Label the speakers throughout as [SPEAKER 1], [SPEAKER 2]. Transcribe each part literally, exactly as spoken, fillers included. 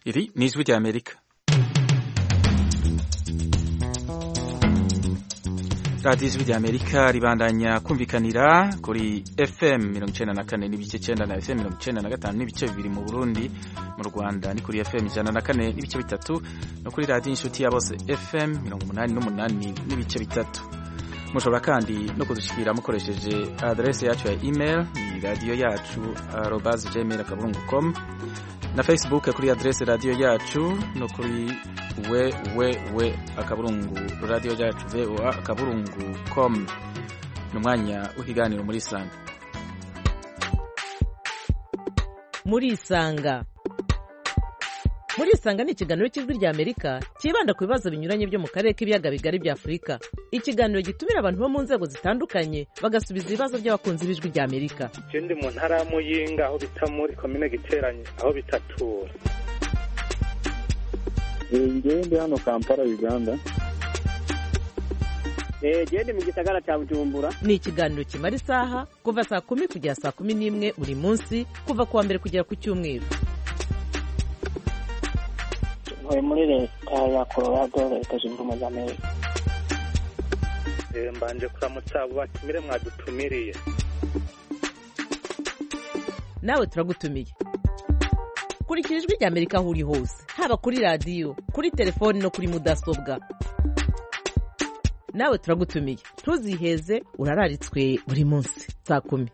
[SPEAKER 1] Iri ni ijwi rya Amerika. radiyo ijwi rya Amerika ribandanya kumvikanira kuri F M mirongo icenda na kane n'ibice icenda na F M mirongo icenda na gatanu n'ibice bibiri mu Burundi, mu Rwanda ni kuri F M ijana na kane n'ibice bitatu no kuri radiyo inshuti ya bose F M mirongo umunani n'umunani n'ibice bitatu. Mushobora kandi no kudushikira mukoresheje adresse yacu ya email ni radio yacu arobase gmail akaburungu com, na Facebook kuri adresse radio yacu no kuri we we we akaburungu radio yacu voa akaburungu com. Numwanya w'ikiganiro muri Isanga.
[SPEAKER 2] Muri Isanga Muri Isanga ni ikiganiro cy'ijwi rya Amerika kibanda ku bibazo binyuranye byo mu karere k'ibiyaga bigari bya Afurika. Ikiganiro gitumira abantu bo mu nzego zitandukanye bagasubiza ibibazo by'abakunzi b'ijwi rya Amerika.
[SPEAKER 3] Ikindi mu ntara ya Muyinga aho bita muri komine Giteranye aho bitatura.
[SPEAKER 4] Ngende hano Kampala Uganda.
[SPEAKER 5] Eh gende mu gisagara cya Bujumbura.
[SPEAKER 2] Ni ikiganiro kimara isaha kuva saa kumi kugera saa kumi n'imwe buri munsi kuva kuwa mbere kugera ku cyumweru.
[SPEAKER 5] Muri leta ya Colorado leta zunze ubumwe za Amerika.
[SPEAKER 3] Eh mbanje kuramutsa abo batumire mwadutumiriye.
[SPEAKER 2] Nawe turagutumiye. Kurikira ijwi rya Amerika aho uri hose, haba kuri radio, kuri telefone no kuri mudasobwa. Nawe turagutumiye. Ntuziheze, urararitswe buri munsi saa kumi.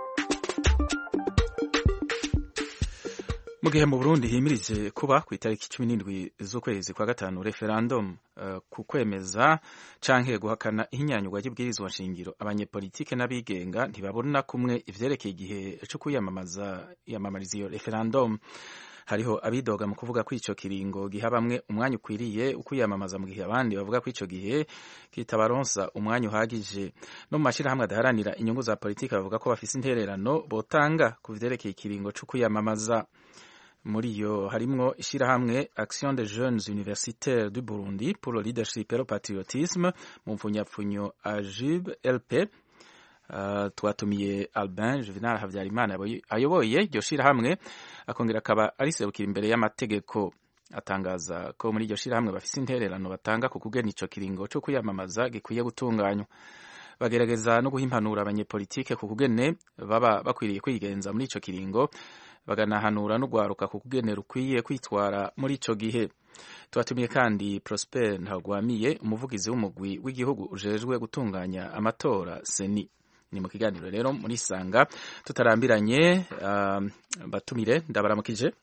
[SPEAKER 1] Mu gihe mu Burundi himirije kuba ku itariki cumi n'indwi z'ukwezi kwa gatanu referendum uh, ku kwemeza canke guhakana ihinyanyurwa ry'ibwirizwa nshingiro, abanyepolitike n'abigenga ntibabona kumwe ivyerekeye igihe cyo kuyamamaza yamamariza iyo referendum. Hariho abidoga mu kuvuga ko ico kiringo giha bamwe umwanya ukwiriye ukuyamamaza, mu gihe abandi bavuga ko ico gihe kitabaronsa umwanya uhagije. No mu mashirahamwe adaharanira inyungu za politike bavuga ko bafise intererano botanga ku vyerekeye ikiringo cyo kuyamamaza. Muri yo harimwo ishirahamwe Action des Jeunes Universitaires du Burundi pour le Leadership et le Patriotisme, mu mfunyapfunyo A J U B L P. Uh, twatumiye Albin Juvenal Havyarimana ayoboye iryo shirahamwe, akongera akaba ariserukira imbere y'amategeko. Atangaza ko muri iryo shirahamwe bafise intererano batanga ku kugena ico kiringo cyo kuyamamaza gikwiye gutunganywa. Bagerageza no guhimpanura abanyepolitike ku kugene baba bakwiriye kwigenza muri ico kiringo, baganahanura no gwaruka ku kugenera ukwiye kwitwara muri ico gihe. Twatumiye kandi Prosper Ntagwamiye, umuvugizi w'umugwi w'igihugu ujejwe gutunganya amatora Seni. Ni mu kiganiro rero muri Isanga tutarambiranye. Uh, batumire ndabaramukije.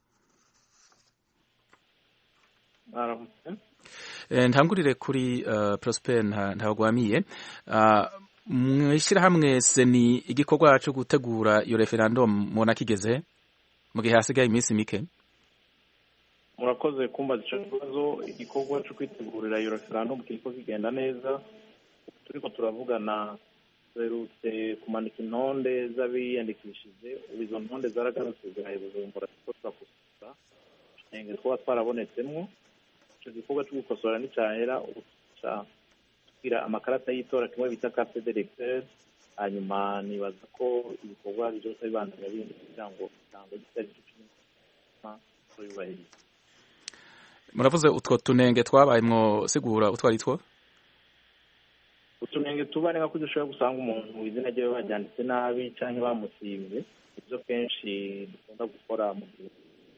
[SPEAKER 4] Baramutse.
[SPEAKER 1] E, ntangurire kuri uh, Prosper Ntagwamiye. Uh, mwishirahamwe Seni igikorwa cyo gutegura iyo referendum mubona kigeze mu gihe hasigaye iminsi mike?
[SPEAKER 4] Murakoze kumbaza ico kibazo. Igikorwa cyo kwitegurira iyo referendum kiriko kigenda neza. Turiko turavugana, turerutse kumanika intonde z'abiyandikishije. Izo ntonde zaragarutse ziraye Bujumbura turakusa enge twa twarabonetsemwo. Ico gikorwa cyo gukosora ni cyahera uca kugira amakarata y'itora kimwe bita carte d'électeur. Hanyuma nibaza ko ibikorwa byose bibandanya bindi kugira ngo tango gitari cy'icumi tuyubahiriza.
[SPEAKER 1] Muravuze utwo tunenge twabayemwo, sigura utwari two?
[SPEAKER 4] Utunenge tubane nka kudushobora gusanga umuntu izina rye bajyanditse nabi canke bamusimbe. Ibyo kenshi dukunda gukora mu gihe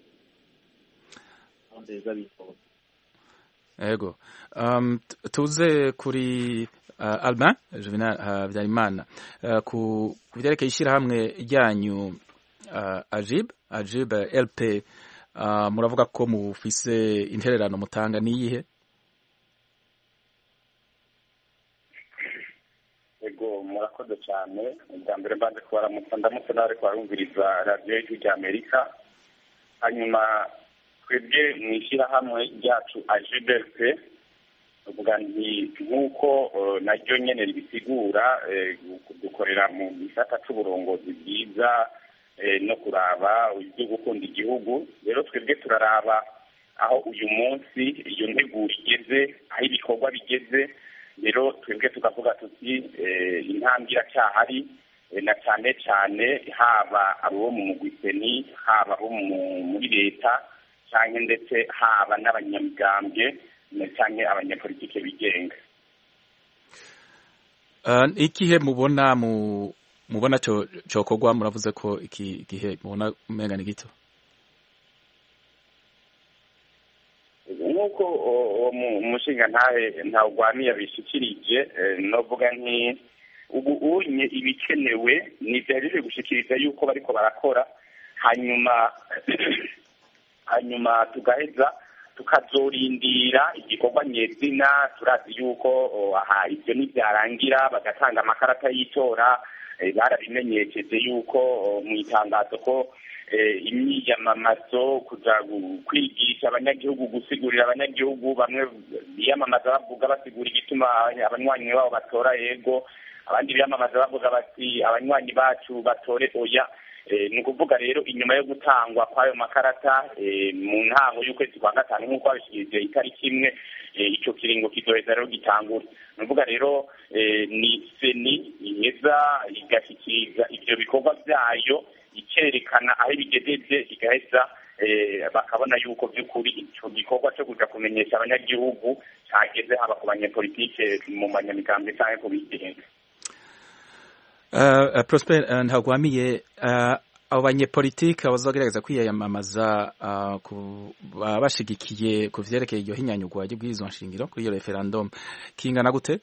[SPEAKER 4] ondeza bitora.
[SPEAKER 1] Ego. Um, tuze kuri uh, Albin Juvenal Havyarimana, uh, ku kuvyerekeye ishirahamwe ryanyu uh, A J U B A J U B L P. Uh, muravuga ko mufise intererano mutanga niyihe?
[SPEAKER 6] Ego murakoze cyane. Ubwa mbere mbanze kubaramutsa ndamutse nari kwarumviriza radio y'ijwi Amerika. Hanyuma twebwe mw'ishyirahamwe ryacu A J U B L P, uvuga nti nk'uko naryo nyene ribisigura, dukorera mu gisata c'uburongozi bwiza no kuraba ibyo gukunda igihugu. Rero twebwe turaraba aho uyu munsi iyo nteguro igeze, aho ibikorwa bigeze. Rero twebwe tukavuga tuti intambwe iracyahari, na cyane cyane haba abo mu mugwi Seni, haba abo muri leta cyangwa ndetse haba n'abanyamigambwe cyangwa abanyapolitike bigenga.
[SPEAKER 1] Ikihe mubona mu mubona cyo cyokorwa? Muravuze ko iki gihe mubona umenga ni gito.
[SPEAKER 6] Nuko umushinga ntahe ntawugwamiye bishikirije novuga nti ubu unye ibikenewe ni byaje gushikiriza yuko bariko barakora, hanyuma hanyuma tugaheza tukazorindira igikorwa nyezina. Turazi yuko aha ibyo nibyarangira bagatanga amakarata y'itora, barabimenyesheje yuko mu itangazo ko imyiyamamazo kuja kwigisha abanyagihugu, gusigurira abanyagihugu, bamwe biyamamaza bavuga basigura igituma abanywanyi babo batora yego, abandi biyamamaza bavuga bati abanywanyi bacu batore oya. Ni ukuvuga rero inyuma yo gutangwa kw'ayo makarata mu ntango y'ukwezi kwa gatanu nk'uko babishikirije itariki imwe, icyo kiringo kizoheza rero gitangura. Ni ukuvuga rero ni seni iheza igashyikiriza ibyo bikorwa byayo, ikerekana aho ibigejeje, igaheza bakabona yuko by'ukuri icyo gikorwa cyo kuja kumenyesha abanyagihugu cyageze, haba ku banyepolitike, mu banyamigambwe cyangwa ku bigenga.
[SPEAKER 1] Uh, Prosper uh, ntagwamiye uh, abo banyepolitike bazogerageza kwiyamamaza uh, bashigikiye ku vyerekeye iryo hinyanyugwa ry'ubwirizwa nshingiro kuri iyo referendum kingana gute?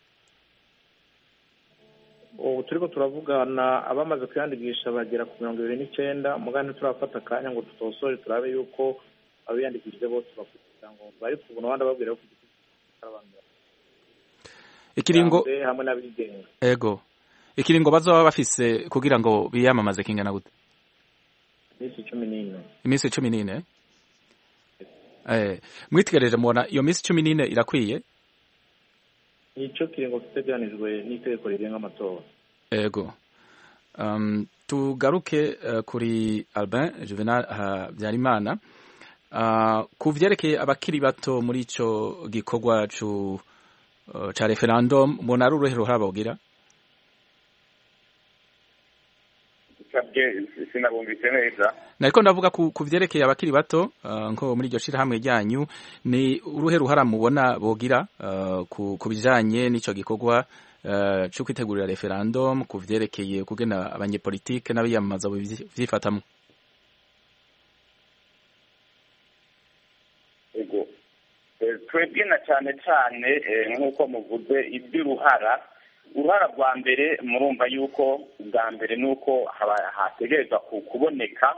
[SPEAKER 4] ubu turiko turavugana abamaze kwiyandikisha bagera ku mirongo ibiri n'icenda, mugandi turafata akanya ngo tutosore turabe yuko abiyandikishije bose bakugira ngo bari kubona abandi babwira ko
[SPEAKER 1] ikiringo
[SPEAKER 4] hamwe n'abigenga.
[SPEAKER 1] Ego ikiringo bazoba bafise kugira ngo biyamamaze kingana gute?
[SPEAKER 4] Imisi cumi n'ine.
[SPEAKER 1] Imisi cumi n'ine? Eh, mwitegereje mubona iyo misi cumi n'ine irakwiye?
[SPEAKER 4] Nico kiringo kiteganijwe n'itegeko rigenga amatora.
[SPEAKER 1] Ego. Um, tugaruke uh, kuri Albin Juvenal Habyarimana. Uh, ku vyerekeye abakiri bato muri ico gikorwa cu uh, ca referendum, mbona ari uruhero habogira?
[SPEAKER 6] Sinabumvise neza.
[SPEAKER 1] Nariko ndavuga ku vyerekeye abakiri bato uh, nko muri iryo shirahamwe ryanyu, ni uruhe ruhara mubona bogira uh, ku bijanye n'ico gikorwa uh, cyo kwitegurira referendum, ku vyerekeye kugena abanyepolitike n'abiyamamaza bivyifatamwo?
[SPEAKER 6] Ego twebwe na cyane cyane nk'uko muvuze iby'uruhara, uruhara rwa mbere murumva yuko ubwa mbere nuko hategerezwa kuboneka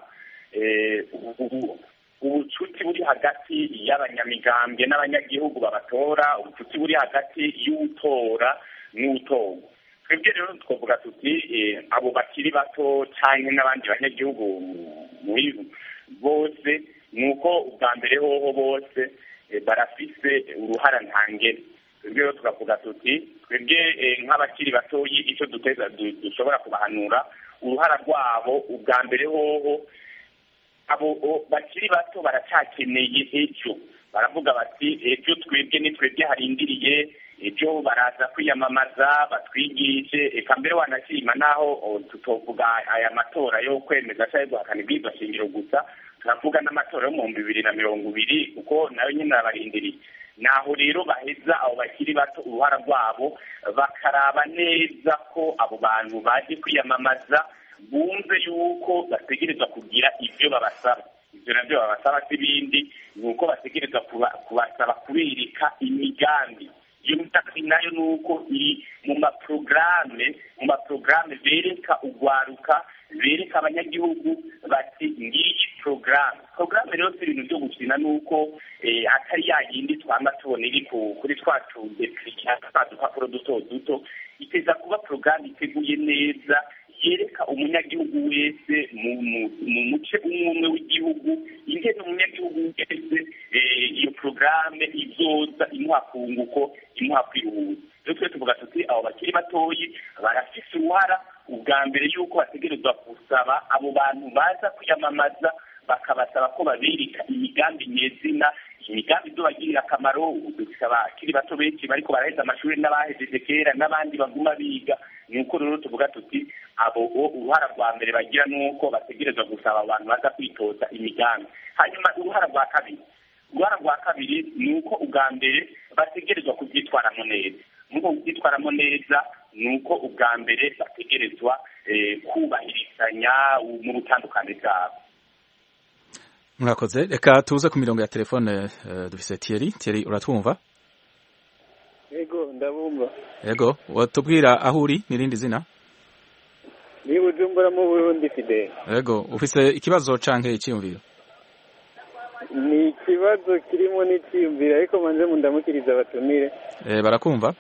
[SPEAKER 6] ubucuti buri hagati y'abanyamigambwe n'abanyagihugu babatora, ubucuti buri hagati y'utora n'utorwa. Twebwe rero twavuga tuti abo bakiri bato cyangwa n'abandi banyagihugu muri bose, nuko ubwa mbere hoho bose barafise uruhara ntangere. Twebwe rero tukavuga tuti twebwe nk'abakiri batoyi icyo duteza dushobora kubahanura uruhara rwabo ubwa mbere hoho, abo bakiri bato baracyakeneye ejo. Baravuga bati ejo twebwe ni twebwe harindiriye, ejo baraza kwiyamamaza batwigishe, eka mbere wanashima naho tutovuga aya matora yo kwemeza cyangwa guhakana ibwirizwa shingiro gusa, turavuga n'amatora yo mu bibiri na mirongo ibiri kuko nayo nyine arabarindiriye. Naho rero baheza abo bakiri bato uruhara rwabo bakaraba neza ko abo bantu baje kwiyamamaza bumve yuko bategerezwa kugira ibyo babasaba. Ibyo nabyo babasaba s'ibindi, ni uko bategerezwa kubasaba kubirika imigambi. Iyo migambi nayo ni uko iri mu maprograme mu maprograme bereka ugwaruka, bereka abanyagihugu bati ngiyi programe. Programe rero si ibintu byo gukina, nuko atari ya yindi twama tubona iri kuri twacu dekiriya tw'udupapuro duto duto. Iteza kuba programe iteguye neza, yereka umunyagihugu wese mu muce umwe w'igihugu ingene umunyagihugu wese iyo programe izoza imuha kunguko, imuha kwihuza. Rero twe tuvuga tuti abo bakiri batoyi barafise uruhara ubwa mbere yuko bategerezwa gusaba abo bantu baza kwiyamamaza, bakabasaba ko babirika imigambi nyezina, imigambi izobagirira akamaro. Dufise abakiri bato benshi bariko baraheza amashuri n'abahejeje kera n'abandi baguma biga, ni uko rero tuvuga tuti abo uruhara rwa mbere bagira ni uko bategerezwa gusaba abantu baza kwitoza imigambi. Hanyuma uruhara rwa kabiri uruhara rwa kabiri ni uko ubwa mbere bategerezwa kubyitwaramo neza. Nuko kubyitwaramo neza ni uko ubwa mbere bategerezwa kubahirizanya mu butandukane bwabo.
[SPEAKER 1] Murakoze. Reka tuze ku mirongo ya telefone dufise Thierry. Thierry, uratwumva?
[SPEAKER 7] Yego, ndabumva.
[SPEAKER 1] Yego, watubwira aho uri n'irindi zina?
[SPEAKER 7] Ni Bujumbura mu Burundi Fidel.
[SPEAKER 1] Yego, ufise ikibazo canke icyumviro?
[SPEAKER 7] Ni ikibazo kirimo n'icyumviro ariko manze mu ndamukiriza abatumire.
[SPEAKER 1] Eh, barakumva?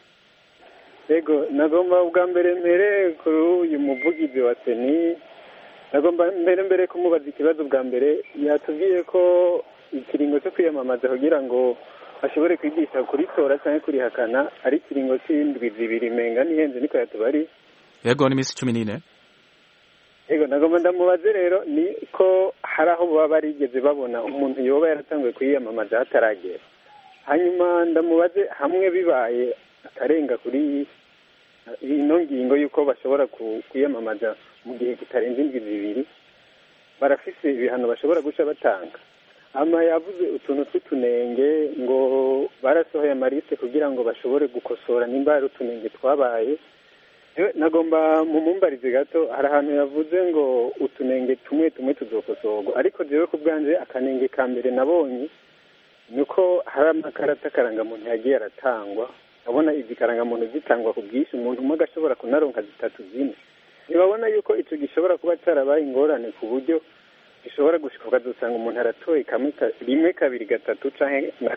[SPEAKER 7] Yego, nagomba ubwa mbere mbere kuri uyu muvugizi wa Seni, nagomba mbere mbere kumubaza ikibazo bwa mbere, yatubwiye ko ikiringo cyo kwiyamamaza kugira ngo ashobore kwigisha kuri tora cyangwa kurihakana ari ikiringo cy'indwi zibiri menga nihenze niko yatubari.
[SPEAKER 1] Yego, ni misi cumi n'ine.
[SPEAKER 7] Yego, nagomba ndamubaze rero ni ko hari aho baba barigeze babona umuntu yoba yaratanguye kwiyamamaza hataragera. Hanyuma ndamubaze hamwe bibaye akarenga kuri ino ngingo yuko bashobora kwiyamamaza mu gihe kitarenze indwi zibiri, barafise ibihano bashobora guca batanga. Ama yavuze utuntu tw'utunenge ngo barasohoye amaliste kugira ngo bashobore gukosora nimba ari utunenge twabaye. Nagomba mumumbarize gato, hari ahantu yavuze ngo utunenge tumwe tumwe tuzokosorwa, ariko jewe ku bwanje akanenge ka mbere nabonye nuko hari amakarata karangamuntu yagiye aratangwa. Abona izi karangamuntu zitangwa ku bwinshi, umuntu umwe agashobora kunaronka zitatu zine. Ntibabona yuko icyo gishobora kuba cyarabaye ingorane ku buryo gishobora gushika ukazosanga umuntu aratoye kamwe rimwe kabiri gatatu canke na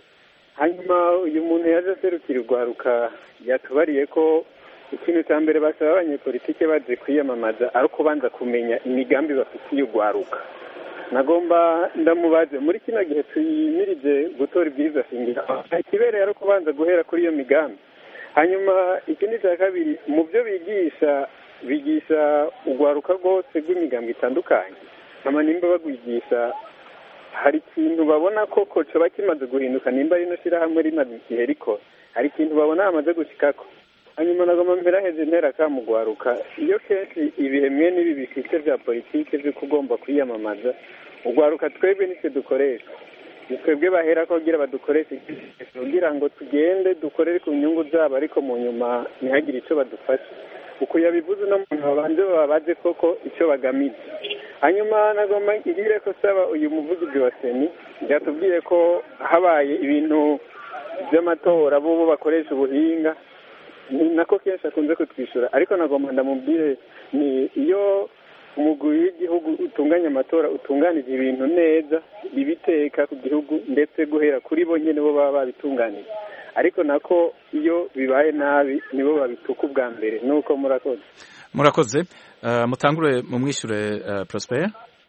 [SPEAKER 7] hanyuma uyu muntu yaje aserukira urwaruka yatubariye ko ikintu cya mbere basaba abanyepolitike baje kwiyamamaza ari kubanza kumenya imigambi bafitiye urwaruka. Nagomba ndamubaze muri kino gihe tuyimirije gutora ibwirizwa shingiro, ikibereye ari kubanza guhera kuri iyo migambi. Hanyuma ikindi cya kabiri, mu byo bigisha bigisha urwaruka rwose rw'imigambi itandukanye, ama nimba bagwigisha hari ikintu babona ko coba kimaze guhinduka, nimba rino shirahamwe rimaze igihe rikora hari ikintu babona hamaze gushikako. Hanyuma nagomba mperaheze ntera kamugwaruka, iyo kenshi ibihe mwe n'ibi bifite vya politike vyo kugomba kwiyamamaza urwaruka twebwe nitwe dukoresha, twebwe bahera ko kugira badukoreshe kugira ngo tugende dukorere ku nyungu zabo, ariko mu nyuma ntihagire ico badufasha. Uko yabivuze no muntu babanje babaze koko ico bagamije. Hanyuma nagomba ngire ko saba uyu muvugizi wa Seni yatubwiye ko habaye ibintu by'amatora bo bakoresha ubuhinga, nako kenshi akunze kutwishura, ariko nagomba ndamubwire ni iyo umugwi w'igihugu utunganya amatora utunganije ibintu neza ibiteka ku gihugu ndetse guhera kuri bo nyene bo baba babitunganije, ariko nako iyo bibaye nabi nibo babituka ubwa mbere. Nuko murakoze
[SPEAKER 1] murakoze. Uh, mutangure mu mwishure uh, Prosper.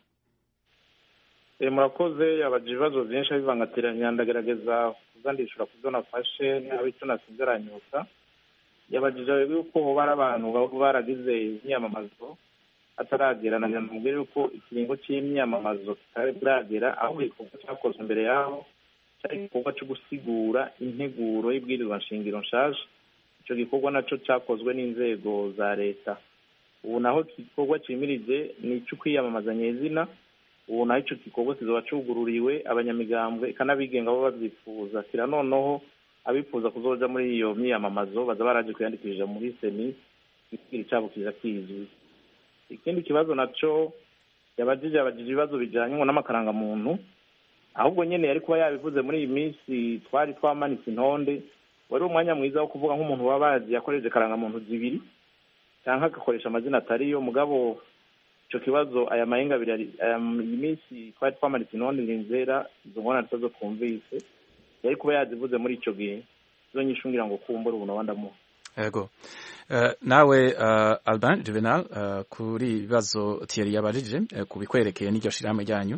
[SPEAKER 4] E, murakoze. Yabaje ibibazo byinshi bivangatiranya, ndagerageza kuzandishura kuzo nafashe n'abo icyo nasinzeranyuka. Yabajije yuko bari abantu baragize imyamamazo ataragera, na nyamubwire yuko ikiringo cy'imyamamazo kitari buragera, aho igikorwa cyakozwe imbere yaho cyari igikorwa cyo gusigura integuro y'ibwirizwa nshingiro nshaje. Icyo gikorwa naco cyakozwe n'inzego za leta. Ubu naho igikorwa cimirije ni cyo kwiyamamaza nyezina. Ubu naho ico gikorwa kizoba cugururiwe abanyamigambwe kanabigenga bo bavyifuza. Kira noneho abifuza kuzoja muri iyo myamamazo baza baraje kwiyandikisha muri Seni, ikiri cyabo kiza kizwi. Ikindi kibazo naco yabajije abajije ibibazo bijanye ngo n'amakaranga muntu, ahubwo nyene yari kuba yabivuze muri iyi minsi twari twamanitse intonde. Wari umwanya mwiza wo kuvuga nk'umuntu wabazi yakoreje karanga muntu zibiri cyangwa agakoresha amazina atariyo. Mugabo ico kibazo aya mayenga abiri iyi minsi twari twamanitse intonde nzera izo ngona tazo kumvise, yari kuba yazivuze muri ico gihe zo nyishungira ngo kumbura ubu nabandamo.
[SPEAKER 1] Yego. Uh, nawe uh, Alban Juvenal, uh, kuri bibazo Thierry yabajije uh, kubikwerekeye n'iryo shirame ryanyu.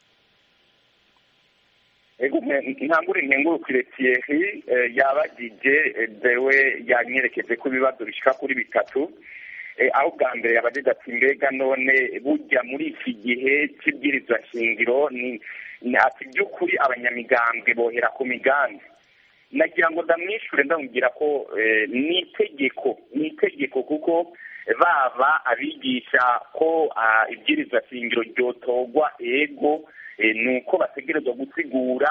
[SPEAKER 6] Ego ntangure nkengurukire Thierry yabajije dewe yanyerekeje ku bibazo bishika kuri bitatu, aho bwa mbere yabajije ati mbega none burya muri iki gihe cy'ibwirizwa shingiro ni ati by'ukuri abanyamigambwe bohera ku migambi. nagira ngo ndamwishure ndamubwira ko ni itegeko ni itegeko kuko baba abigisha ko ibwirizwa shingiro ryotogwa ego nuko bategerezwa gusigura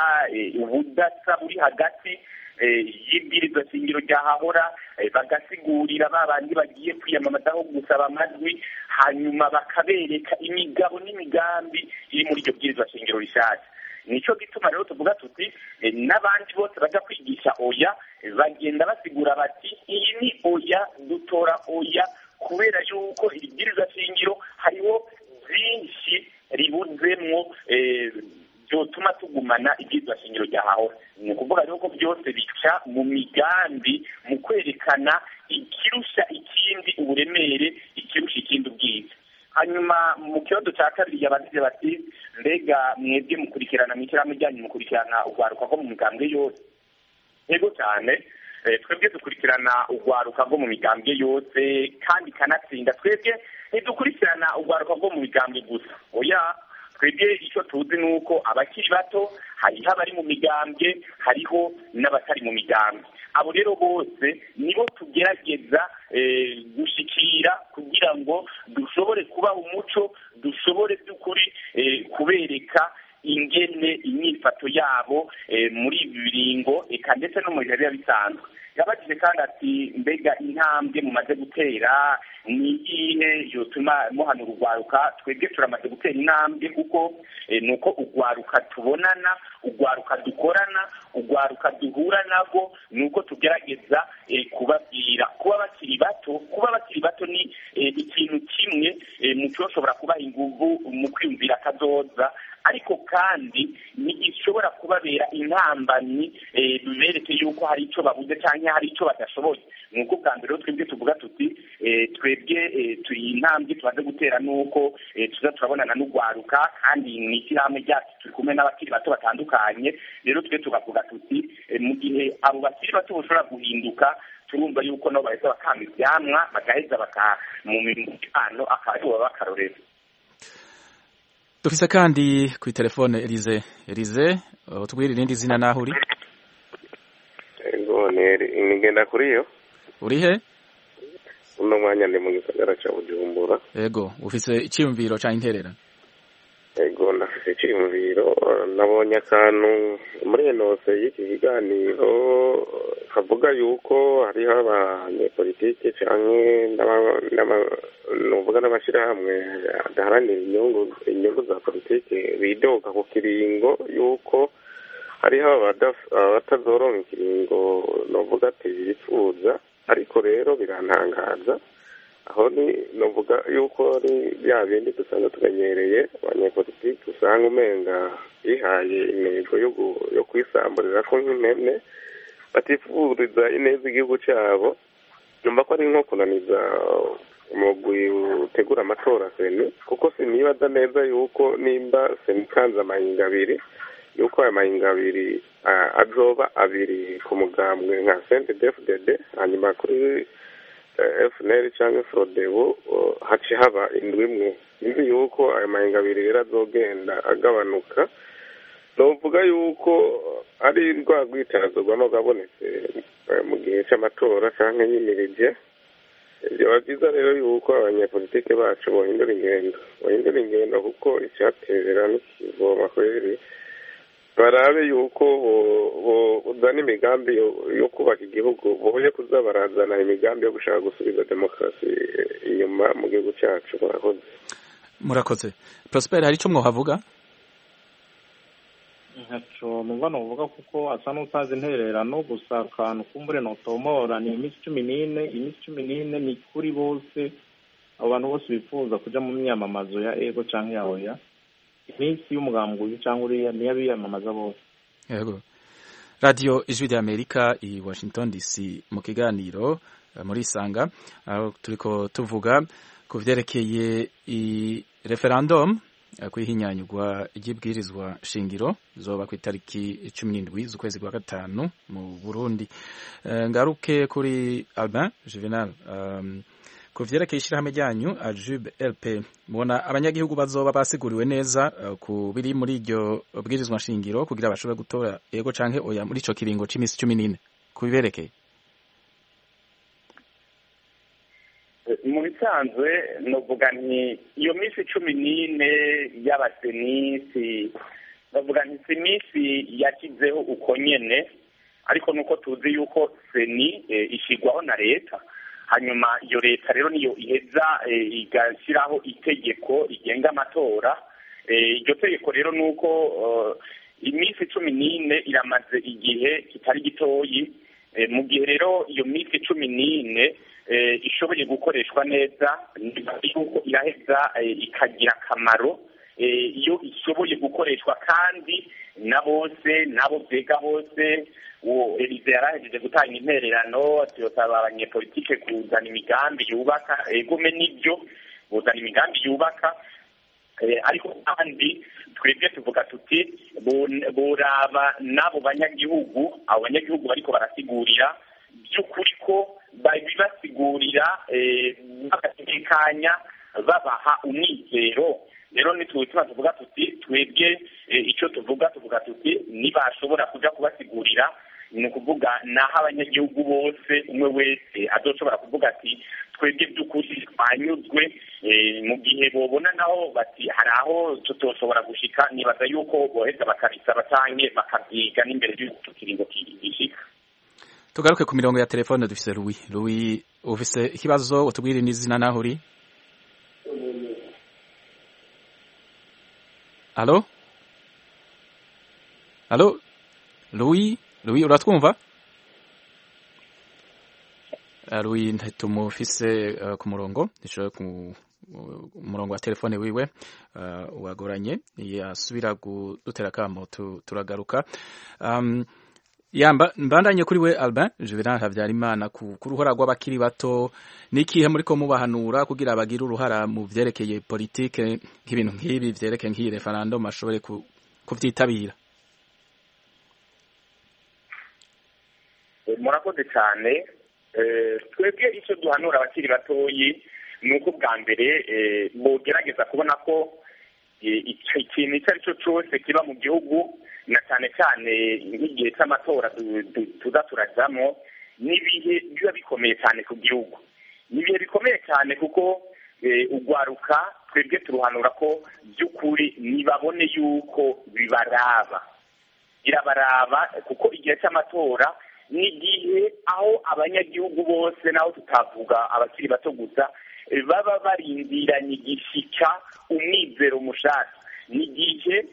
[SPEAKER 6] ubudasa buri hagati y'ibwirizwa shingiro ryahahora bagasigurira babandi bagiye kwiyamamazaho gusaba amajwi hanyuma bakabereka imigabo n'imigambi iri muri iryo bwirizwa shingiro rishasha. Nico gituma rero tuvuga tuti n'abandi bose baja kwigisha oya bagenda basigura bati iyi ni oya dutora oya kubera yuko ibwirizwa shingiro hariho byinshi ribuzemwo byotuma tugumana ibwirizwa shingiro ryahahora. Ni ukuvuga rero ko byose bica mu migambi mu kwerekana ikirusha ikindi uburemere ikirusha ikindi ubwiza. Hanyuma mu kibazo cya kabiri yabagize bati mbega mwebwe mukurikirana mw'ishyirahamwe ryanyu mukurikirana urwaruka rwo mu migambwe yose? Yego cyane, twebwe dukurikirana urwaruka rwo mu migambwe yose kandi kanatsinda. Twebwe ntidukurikirana urwaruka rwo mu migambwe gusa, oya twebwe icyo tuzi ni uko abakiri bato hariho abari mu migambwe hariho n'abatari mu migambwe. Abo rero bose nibo tugerageza gushikira kugira ngo dushobore kubaha umuco, dushobore by'ukuri kubereka ingene imyifato yabo muri ibi biringo eka ndetse no mu bihe biba bisanzwe. Yabajije kandi ati mbega intambwe mumaze gutera ni iyihe yotuma muhanura urwaruka? Twebwe turamaze gutera intambwe kuko nuko urwaruka tubonana, urwaruka dukorana, urwaruka duhura nabwo, nuko tugerageza kubabwira kuba bakiri bato. Kuba bakiri bato ni ikintu kimwe mu cyoshobora kubaha inguvu mu kwiyumvira akazoza, ariko kandi ntigishobora kubabera intambamyi bibereke yuko hari icyo babuze cyangwa hari icyo badashoboye. Nuko bwa mbere twebwe tuvuga tuti twebwe turi intambwe tumaze gutera nuko tuza turabonana n'urwaruka kandi mu ishyirahamwe ryacu turi kumwe n'abakiri bato batandukanye. Rero twe tugavuga tuti mu gihe abo bakiri bato bashobora guhinduka, turumva yuko nabo baheza bakamba ivyamwa bagaheza baka mu mipano akaba bakarorera.
[SPEAKER 1] Dufise kandi kuri telefone Elize. Elize, utubwire irindi zina naho uri?
[SPEAKER 8] Ego ni ngenda kuri yo.
[SPEAKER 1] Uri he?
[SPEAKER 8] Uno mwanya ndi mu gisagara ca Bujumbura.
[SPEAKER 1] Ego, ufise icyumviro ca interera?
[SPEAKER 8] Ego ndafise icyumviro, nabonye akantu muri enose y'iki kiganiro kavuga yuko hariho abanyepolitike canke nuvuga n'amashirahamwe adaharanira inyungu inyungu za politike bidoga ku kiringo yuko hariho abatazoronka ikiringo novuga ati bifuza, ariko rero birantangaza. Aho ni novuga yuko ari bya bindi dusanga tumenyereye abanyepolitike usanga umenga bihaye intego yo kwisamburira ko nk'impene batifuriza ineza igihugu cyabo. Numva ko ari nko kunaniza umugwi utegura amatora seni, kuko sinibaza neza yuko nimba seni kanza amahinga abiri yuko aya mahinga abiri azoba abiri ku mugambwe nka C N D D F D D, hanyuma kuri F N L cyangwa Frodebu haci haba indwi imwe. Nzi yuko aya mahinga abiri rero azogenda agabanuka. Novuga yuko ari rwa rwitarazo rw'amagabonetse mu gihe cy'amatora cyangwa yimirije. Byaba byiza rero yuko abanyepolitike bacu bohindura ingendo bohindura ingendo kuko icyatera n'ikivoma kweri barabe yuko uzana imigambi yo kubaka igihugu, boye kuza barazana imigambi yo gushaka gusubiza demokarasi inyuma mu gihugu cyacu. Murakoze.
[SPEAKER 1] Murakoze. Prosper, hari icyo mwohavuga?
[SPEAKER 4] Ntaco numva novuga kuko asa n'utazi intererano, gusa akantu kumbure notomora ni iminsi cumi n'ine. Iminsi cumi n'ine ni kuri bose, abo bantu bose bifuza kuja mu myamamazo ya ego canke ya oya. Iminsi y'umugambuzi cyangwa uriya niyo biyamamaza bose.
[SPEAKER 1] Yego. Radio Ijwi ry'Amerika i Washington D C mu kiganiro muri Sanga, aho turiko tuvuga ku vyerekeye i referendum kwihinyanyurwa ry'ibwirizwa shingiro zoba ku itariki cumi n'indwi z'ukwezi kwa gatanu mu Burundi. Ngaruke kuri Albin Juvenal, um, ku vyerekeye ishirahamwe ryanyu Ajube L P mubona abanyagihugu bazoba basiguriwe neza uh, ku biri muri iryo bwirizwa nshingiro kugira bashobore gutora yego canke oya muri ico kiringo c'imisi cumi n'ine kubiberekeye?
[SPEAKER 6] Mu bisanzwe novuga nti iyo minsi cumi n'ine y'abasenisi bavuga nti si iminsi yashyizeho uko nyene, ariko nuko tuzi yuko seni e, ishigwaho na leta, hanyuma iyo leta rero niyo iheza e, igashyiraho itegeko rigenga amatora. Iryo e, tegeko rero nuko uh, iminsi cumi n'ine iramaze igihe kitari gitoyi. E, mu gihe rero iyo minsi cumi n'ine e, ishoboye gukoreshwa neza, yuko iraheza e, ikagira akamaro iyo ishoboye gukoreshwa kandi na bose nabo byega bose. uwo Elize yarahejeje gutanga intererano tuyosaba abanyepolitike kuzana imigambi yubaka, egome n'ibyo kuzana imigambi yubaka, ariko kandi twebwe tuvuga tuti boraba n'abo banyagihugu, abo banyagihugu bariko barasigurira by'ukuri ko babibasigurira bagatekanya babaha umwizero. Rero nitutuma tuvuga tuti twebwe icyo tuvuga tuvuga tuti nibashobora kuja kubasigurira, ni ukuvuga naho abanyagihugu bose umwe wese azoshobora kuvuga ati twebwe by'ukuri twanyuzwe. Mu gihe bobona naho bati hari aho tutoshobora gushika, nibaza yuko boheza bakabisaba canke bakabyiga n'imbere y'uko kiringo gishika.
[SPEAKER 1] Tugaruke ku mirongo ya telefone, dufise Louis. Louis, ufise ikibazo utubwire n'izina naho uri? Allo? Allo? Louis? Louis, uratwumva? Louis ntitumufise uh, ku murongo, nishoboye ku umurongo wa telefone wiwe uh, wagoranye, yasubira kudutera kamo tu, turagaruka. Um, yamba mbandanye kuri we Albin Juvenal Havyarimana ku ruhara rw'abakiri bato, nikihe muri ko mubahanura kugira bagire uruhara mu vyerekeye politike nk'ibintu nk'ibi vyerekeye nk'iyi referendum ashobore kuvyitabira?
[SPEAKER 6] Murakoze cyane. Twebwe icyo duhanura abakiri batoyi ni uko bwa mbere bogerageza kubona ko ikintu icyo ari cyo cyose kiba mu gihugu, na cyane cyane nk'igihe cy'amatora tuza turajyamo, n'ibihe biba bikomeye cyane ku gihugu. Ni ibihe bikomeye cyane kuko ugwaruka twebwe turuhanura ko by'ukuri nibabone yuko bibaraba, birabaraba kuko igihe cy'amatora ni igihe aho abanyagihugu bose, naho tutavuga abakiri bato gusa, baba barindiranye igishika umwizero mushaka. Ni igihe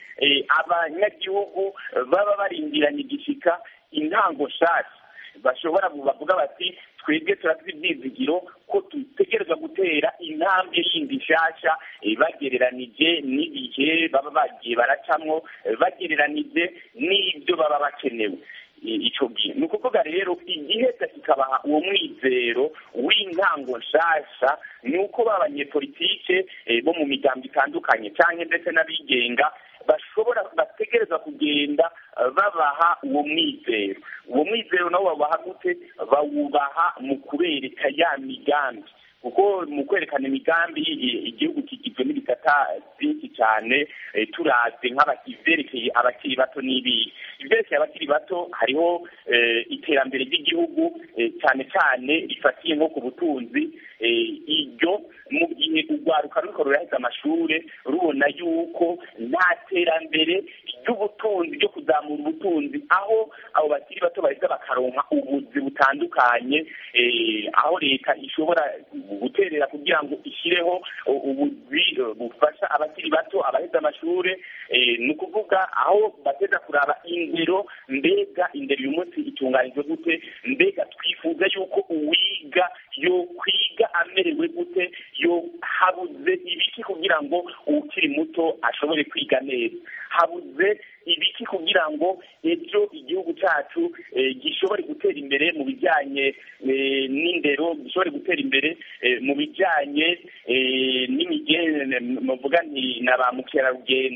[SPEAKER 6] abanyagihugu baba barindiranye igishika intango nshasha, bashobora bavuga bati twebwe turafite ibyizigiro ko dutegereza gutera intambwe yindi nshasha, bagereranije n'ibihe baba bagiye baracamwo, bagereranije n'ibyo baba bakenewe. Ico gihe ni ukuvuga rero igihe kikabaha uwo mwizero w'intango nshasha, ni uko b'abanyepolitike bo mu migambi itandukanye cyangwa ndetse n'abigenga bashobora bategereza kugenda babaha uwo mwizero. Uwo mwizero nabo babaha gute? Bawubaha mu kubereka ya migambi, kuko mu kwerekana imigambi igihugu kigizwe n'ibitata byinshi cyane. Turaze nk'abakivyerekeye abakiri bato n'ibihe ivyerekeye abakiri bato, hariho iterambere ry'igihugu cyane cyane rifatiye nko ku butunzi. Iryo mu gihe urwaruka ruriko ruraheza amashure rubona yuko nta terambere ry'ubutunzi ryo kuzamura ubutunzi, aho abo bakiri bato baheza bakaronka ubuzi butandukanye, aho leta ishobora guterera kugira ngo ishyireho ubuzi bufasha abakiri bato abaheza amashure. Ni ukuvuga aho bateza kuraba indero, mbega indero uyu munsi itunganijwe gute, mbega twifuza yuko uwiga yo kwiga amerewe gute, yo habuze ibiki kugira ngo ukiri muto ashobore kwiga neza, habuze ibiki kugira ngo ejo igihugu cyacu gishobore gutera imbere mu bijyanye n'indero, gishobore gutera imbere mu bijyanye n'imigenderanire, muvuga nti na ba mukerarugendo, ibijyanye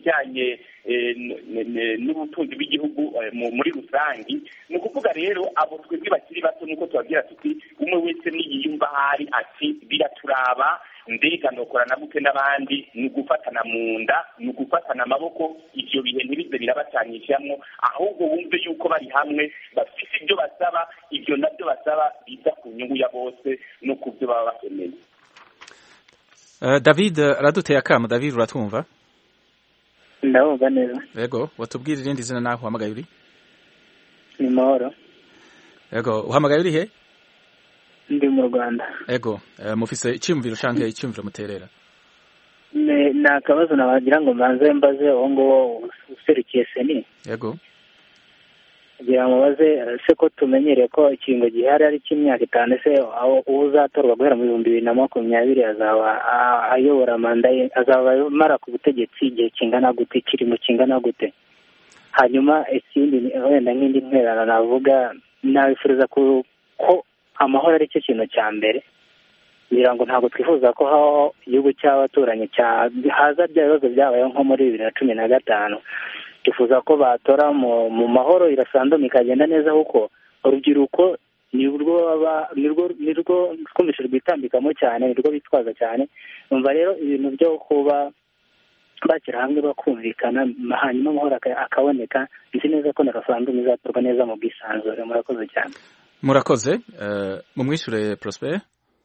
[SPEAKER 6] n'ibijyanye n'ubutunzi bw'igihugu muri rusange. Ni ukuvuga rero abo twebwe bakiri bato nuko tubabwira tuti umwe wese niyiyumva ahari ati biraturaba, mbega nokorana gute n'abandi, ni ugufatana mu nda, ni ugufatana amaboko, ibyo bihe ntibize birabacanyishamwo, ahubwo bumve yuko bari hamwe bafite ibyo basaba, ibyo nabyo basaba biza ku nyungu ya bose no ku byo baba bakeneye.
[SPEAKER 1] Uh, David araduteye akamo. David uratwumva?
[SPEAKER 5] Ndabumva neza.
[SPEAKER 1] Yego, watubwira irindi zina naho uhamagaye uri?
[SPEAKER 5] Ni Mahoro.
[SPEAKER 1] Yego, uhamagaye uri he?
[SPEAKER 5] Ndi mu Rwanda.
[SPEAKER 1] Yego, uh, mufise icyumviro canke icyumviro muterera?
[SPEAKER 5] Ne nakabazo nabagira ngo manze mbaze uwo ngo userukiye seni.
[SPEAKER 1] Yego.
[SPEAKER 5] Kugira ngo baze se ko tumenyere ko ikingo gihari ari cy'imyaka itanu, se aho uzatorwa guhera mu bihumbi bibiri na makumyabiri azaba ayobora manda ye, azaba mara ku butegetsi igihe kingana gute, kirimo kingana gute. Hanyuma ikindi wenda nk'indi ntwerana navuga nabifuriza ko ko amahoro ari cyo kintu cya mbere, kugira ngo ntabwo twifuza ko haho igihugu cy'abaturanyi cya haza bya bibazo byabayeho nko muri bibiri na cumi na gatanu. Twifuza ko batora mu mu mahoro irasandoma ikagenda neza, kuko urubyiruko nirwo baba nirwo nirwo twumvise rwitambikamo cyane, nirwo bitwaza cyane. Numva rero ibintu byo kuba bakira hamwe bakumvikana hanyuma amahoro akaboneka, nzi neza ko na referendum izatorwa neza mu bwisanzure. Murakoze cyane.
[SPEAKER 1] Murakoze. Uh, mumwishure Prosper.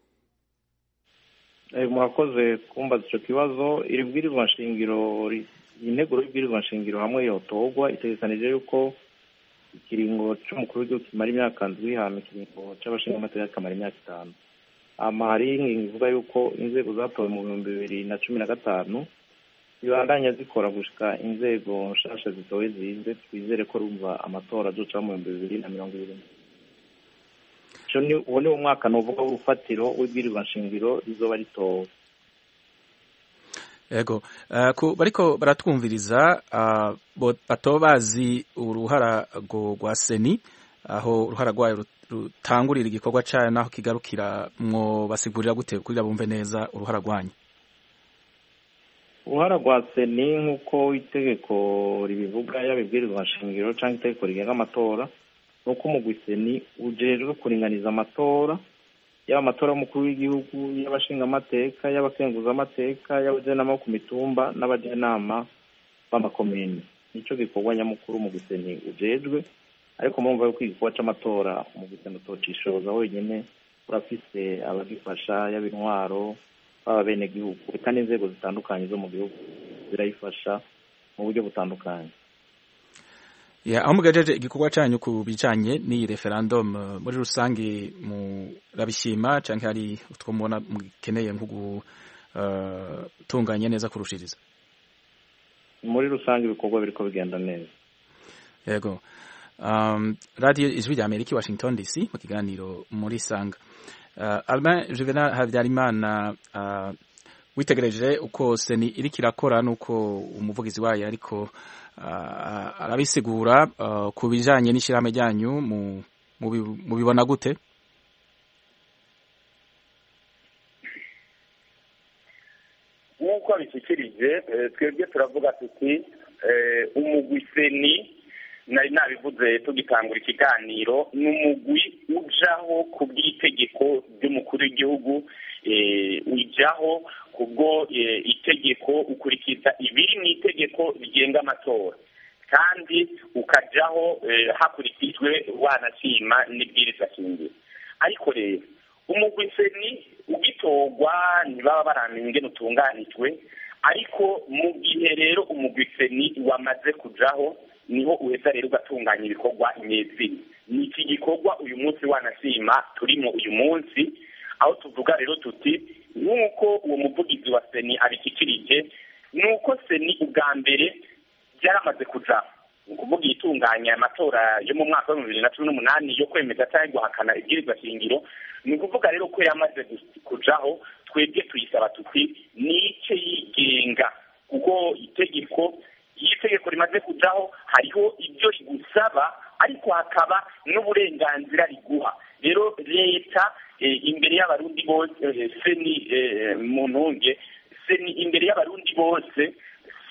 [SPEAKER 4] Eh, murakoze kumbaza icyo kibazo. Iri bwirizwa nshingiro, intego y'ibwirizwa nshingiro hamwe yotorwa itegekanije yuko ikiringo cy'umukuru w'igihugu kimara imyaka ndwi, hama ikiringo cy'abashinga amategeko kamara imyaka itanu. Ama hari ingingo ivuga yuko inzego zatowe mu bihumbi bibiri na cumi na gatanu zibandanya zikora gushika inzego nshasha zitowe zize. Twizere ko rumva amatora azoca mu bihumbi bibiri na mirongo ibiri. Cyo ni uwo ni umwaka novuga w'urufatiro w'ibwirizwa nshingiro rizoba ritowe.
[SPEAKER 1] Yego, uh, bariko baratwumviriza uh, batobazi uruhara rwa seni, aho uruhara rwayo rutangurira igikorwa cyayo naho kigarukira, mwo basigurira gute kugira bumve neza uruhara rwanyu?
[SPEAKER 4] Uruhara rwa seni nk'uko itegeko ribivuga, yabibwirizwa nshingiro cyangwa itegeko rigenga amatora, nuko umugwi seni ujejwe kuringaniza amatora, yaba amatora y'umukuru w'igihugu, y'abashinga amateka, y'abakenguza amateka, y'abajenama ku mitumba n'abajenama b'amakomine. Nico gikorwa nyamukuru mu guseni ujejwe, ariko murumva yuko igikorwa c'amatora mu guseni utocishoza wenyene, urafise abagifasha, yaba intwaro, baba bene gihugu, eka n'inzego zitandukanye zo mu gihugu zirayifasha mu buryo butandukanye.
[SPEAKER 1] Ya, aho mugajeje igikorwa cyanyu ku bijanye n'iyi referendum uh, muri rusange murabishima canke hari utwo mubona mukeneye nko gutunganya uh, neza kurushiriza?
[SPEAKER 4] Muri rusange ibikorwa biriko bigenda neza.
[SPEAKER 1] Yego. Um, Radio Ijwi rya Amerika Washington D C mu kiganiro muri Sanga. Uh, Albin Juvenal Habyarimana, uh, witegereje uko seni iriko irakora nuko umuvugizi wayo ariko Uh, arabisigura uh, ku bijanye n'ishirahamwe ryanyu mu bibona gute?
[SPEAKER 6] Nk'uko bishyikirije twebwe turavuga tuti umugwi seni, nari nabivuze tugitangura ikiganiro, ni umugwi ujaho ku bw'itegeko ry'umukuru w'igihugu, ujaho kubwo itegeko, ukurikiza ibiri mu itegeko rigenga amatora, kandi ukajaho hakurikijwe wanashima n'ibwirizwa shingiro. Ariko rero umugwi seni ugitorwa ntibaba baramenya ingene utunganijwe, ariko mu gihe rero umugwi seni wamaze kujaho niho uheza rero ugatunganya ibikorwa nyezina. Ni iki gikorwa uyu munsi wanashima turimo uyu munsi, aho tuvuga rero tuti nk'uko uwo muvugizi wa seni abishyikirije, ni uko seni ubwa mbere byaramaze kujaho, ni ukuvuga itunganya amatora yo mu mwaka wa bibiri na cumi n'umunani yo kwemeza cyangwa guhakana ibwirizwa shingiro. Ni ukuvuga rero ko yamaze kujaho, twebwe tuyisaba tuti nice yigenga, kuko itegeko iyo itegeko rimaze kujaho hariho ibyo rigusaba, ariko hakaba n'uburenganzira riguha. Rero leta imbere y'abarundi bose, seni mu ntunge, seni imbere y'abarundi bose,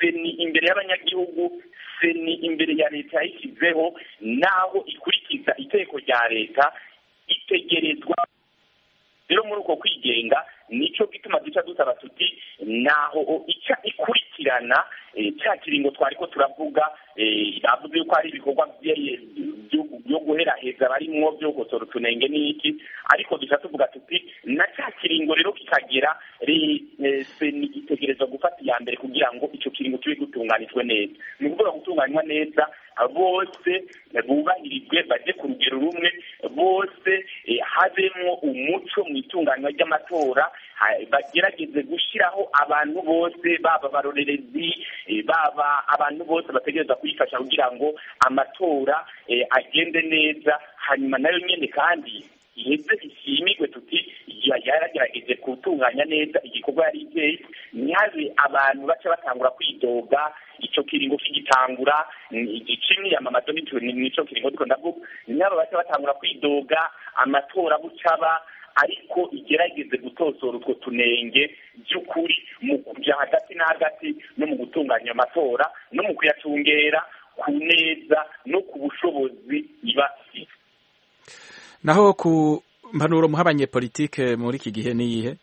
[SPEAKER 6] seni imbere y'abanyagihugu, seni imbere ya leta yayishyizeho, naho ikurikiza iteko rya leta itegerezwa. Rero muri uko kwigenga nico gituma duca dusaba tuti naho ica ikurikirana cya kiringo twariko turavuga, bavuze yuko ari ibikorwa byo guheraheza barimwo byo gukosora utunenge n'iki, ariko duca tuvuga tuti na cya kiringo rero kikagera seni itegerezwa gufata iya mbere kugira ngo icyo kiringo kibe gutunganijwe neza. Ni ukuvuga gutunganywa neza, bose bubahirijwe, baje ku rugero rumwe, bose habemwo umuco mu itunganywa ry'amatora, bagerageze gushyiraho abantu bose, baba barorerezi, baba abantu bose bategereza kuyifasha kugira ngo amatora agende neza. Hanyuma nayo nyene kandi iheze ishimigwe tuti yaragerageje gutunganya neza igikorwa yari iteye, ntihabe abantu baca batangura kwidoga ico kiringo kigitangura igicimi yamamazo nico kiringo diko ndavuga, ntihabe baca batangura kwidoga amatora bucaba, ariko igerageze gutosora utwo tunenge by'ukuri mu kuja hagati na hagati no mu gutunganya amatora no mu kuyacungera ku neza no ku bushobozi iba ifite.
[SPEAKER 1] Naho ku mpanuro muha abanyepolitike muri iki gihe ni iyihe?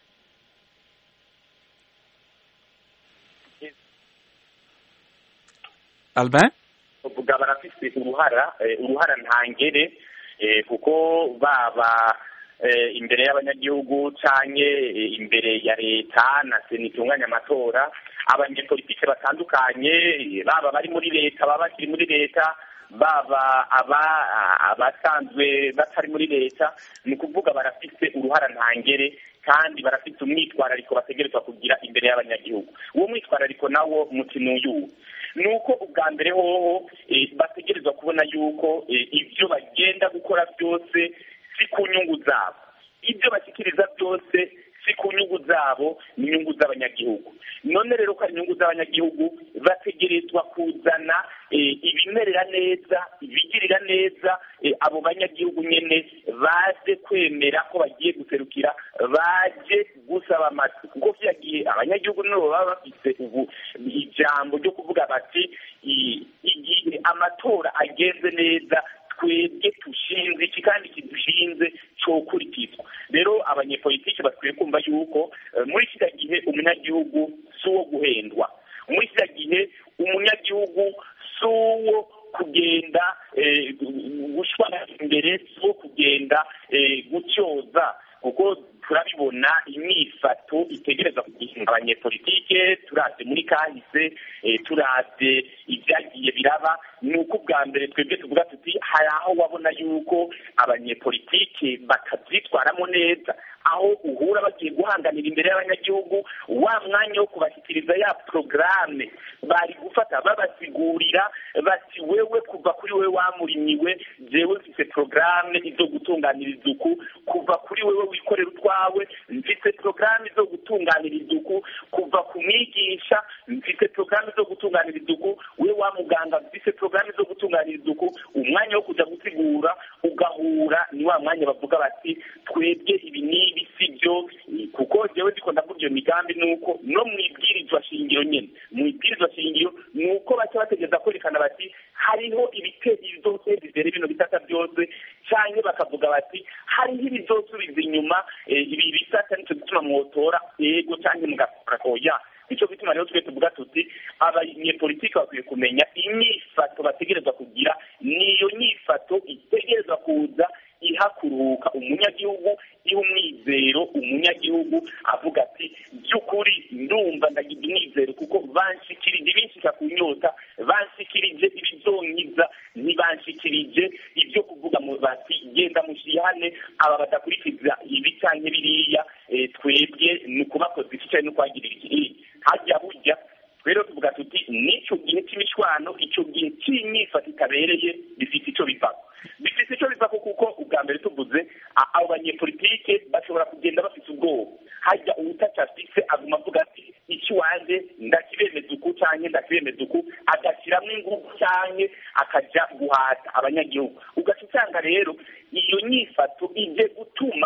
[SPEAKER 1] Albin?
[SPEAKER 6] Uvuga barafise uruhara uruhara ntangere kuko baba imbere y'abanyagihugu canke imbere ya leta na seni itunganya amatora, abanyepolitike batandukanye, baba bari muri leta, baba bakiri muri leta, baba aba abasanzwe batari muri leta, ni ukuvuga barafise uruhara ntangere kandi barafise umwitwarariko bategerezwa kugira imbere y'abanyagihugu. Uwo mwitwarariko nawo mukino uyu nuko ubwa mbere hoho bategerezwa kubona yuko ibyo bagenda gukora byose si ku nyungu zabo, ibyo bashyikiriza byose si ku nyungu zabo, ni inyungu z'abanyagihugu. None rero ko ari inyungu z'abanyagihugu, bategerezwa kuzana ibimerera neza, ibigirira neza abo banyagihugu nyene, baje kwemera ko bagiye guserukira, baje gusaba amata, kuko vyagiye abanyagihugu nibo baba bafise ubu ijambo ryo kuvuga bati igihe amatora agenze neza twebwe tushinze iki kandi kidushinze cokurikizwa. Rero abanyepolitiki bakwiye kumva yuko muri kiriya gihe umunyagihugu si uwo guhendwa, muri kiriya gihe umunyagihugu si uwo kugenda gushwana imbere, si uwo kugenda gutyoza, kuko turabibona imyifato itegereza kugira abanyepolitike, turavye muri kahise, turavye ibyagiye biraba, ni uko ubwa mbere twebwe tuvuga tuti hari aho wabona yuko abanyepolitike batavyitwaramo neza, aho uhura bagiye guhanganira imbere y'abanyagihugu, wa mwanya wo kubashyikiriza ya programe bari gufata babasigurira bati wewe kuva kuri wewe wamurimyiwe, jewe mfise programe izo gutunganiriza uku, kuva kuri wewe wikorera utwawe mfise programe zo gutunganiriza uku, kuva ku mwigisha mfise programe zo gutunganiriza uku, we wa muganga mfise programe zo gutunganiriza uku. Umwanya wo kuja gusigura ugahura ni wa mwanya bavuga bati twebwe ibi nibi sibyo, kuko jewe ndiko ndavuga iyo migambi nuko no mwibwirizwa shingiro nyene, mwibwirizwa shingiro nuko baca bategeza kwerekana bati hariho ibitekerezo bizere bino bitata byose, canke bakavuga bati hariho ibizosubiza inyuma ibi bisata, nico gituma mwotora ego canke mugakora koya. Nico gituma rero twe tuvuga tuti abanyepolitiki bakwiye kumenya imyifato bategerezwa kugira, niyo nyifato itegerezwa kuza iha kuruhuka umunyagihugu, iha umwizero umunyagihugu, avuga ati by'ukuri ndumva ndagira umwizero kuko banshikirije ibinshika ku nyota, banshikirije ibizonkiza, ntibanshikirije ibyo kuvuga bati genda mushihane aba badakurikiza ibi canke biriya, twebwe ni ukubakoza iki canke no kwagirira iki. Hajya burya rero tuvuga tuti nico gihe c'imishwano, ico gihe c'imyifato itabereye bifite ico bivako, bifite ico bivako kuko ubwa mbere tuvuze abo banyepolitike bashobora kugenda bafite ubwoba. Hajya uwutacafise aguma avuga ati iki wanje ndakibemeza uku canke ndakibemeza uku, agashiramwo ingufu canke akaja guhata abanyagihugu. Ugaca usanga rero iyo nyifato ije gutuma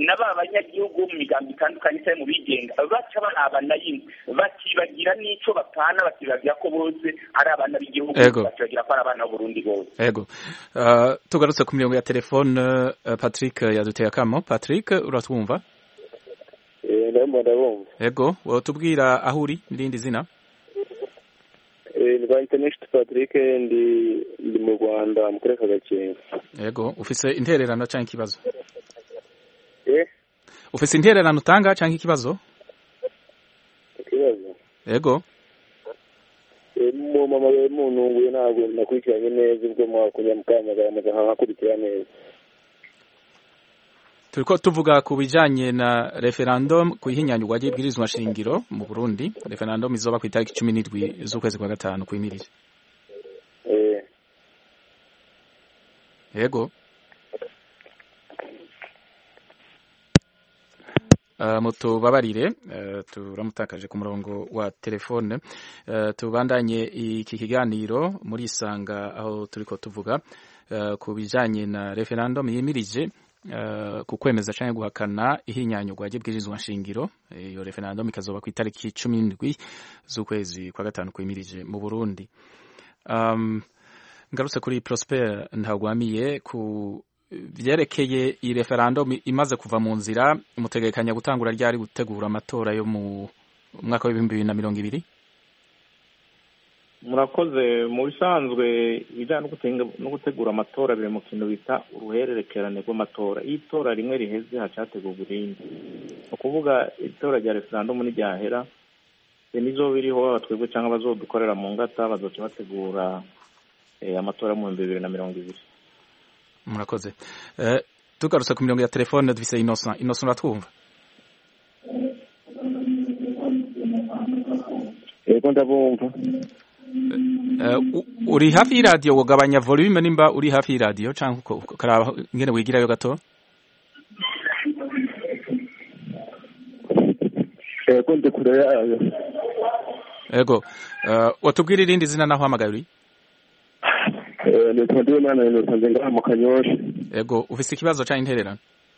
[SPEAKER 6] n'aba banyagihugu mu migambi itandukanye cyangwa mu bigenga baca barabana yimwe bakibagira n'ico bapana bakibagira ko bose ari abana b'igihugu bakibagira ko ari abana b'Uburundi bose.
[SPEAKER 1] Ego uh, tugarutse ku mirongo ya telefone uh, Patrick yaduteye akamo. Patrick uratwumva?
[SPEAKER 9] Eh ndabumva ndabumva.
[SPEAKER 1] Ego wotubwira aho uri n'irindi zina?
[SPEAKER 9] Eh ni International Patrick ndi ndi mu Rwanda mu karere ka Gakenke.
[SPEAKER 1] Ego ufise intererano cyangwa ikibazo?
[SPEAKER 9] Eh
[SPEAKER 1] ufise intererano utanga cyangwa ikibazo?
[SPEAKER 9] Ikibazo.
[SPEAKER 1] Ego
[SPEAKER 9] mu mama we muntu we ntabwo nakurikiranye neza ubwo mwakunya mukamagara maze nkakurikira neza.
[SPEAKER 1] Turiko tuvuga ku bijanye na referendum ku ihinyanyurwa ry'ibwirizwa shingiro mu Burundi. Referendum izoba ku itariki cumi n'indwi z'ukwezi kwa gatanu kwimirije.
[SPEAKER 9] Eh.
[SPEAKER 1] Yego. Uh, mutubabarire uh, turamutakaje ku murongo wa telefone. Uh, tubandanye iki kiganiro muri Isanga aho turiko tuvuga uh, ku bijanye na referendum yimirije Uh, ku kwemeza canke guhakana ihinyanyurwa ry'ibwirizwa nshingiro. Iyo referendum ikazoba ku itariki cumi n'indwi z'ukwezi kwa gatanu kwimirije mu Burundi. Um, ngarutse kuri Prosper Ntagwamiye ku vyerekeye iyi referendum imaze kuva mu nzira, mutegekanya gutangura ryari gutegura amatora yo mu mwaka w'ibihumbi bibiri na mirongo ibiri?
[SPEAKER 4] Murakoze. Mu bisanzwe ibijyanye no gutegura amatora biri mu kintu bita uruhererekerane rw'amatora. Iyo itora rimwe riheze hacategurwa irindi. Ni ukuvuga itora rya referendum n'iryahera nizo biriho twebwe cyangwa bazodukorera mu ngata bazoca bategura amatora mu bihumbi bibiri na mirongo ibiri.
[SPEAKER 1] Murakoze. Uh, tugarutse ku mirongo ya telefone dufise Innocent. Innocent uratwumva?
[SPEAKER 9] Yego ndabumva.
[SPEAKER 1] Uh, uri hafi y'iradio wogabanya volume nimba uri hafi y'iradio canke ukaraba ngene wigirayo gato?
[SPEAKER 9] Yego ndi kure yayo.
[SPEAKER 1] Yego uh, watubwira irindi zina naho hamagaye uri?
[SPEAKER 9] Eh ni twandi mana ni twandi ngaha mu Kanyosha.
[SPEAKER 1] Yego ufise ikibazo canke intererano?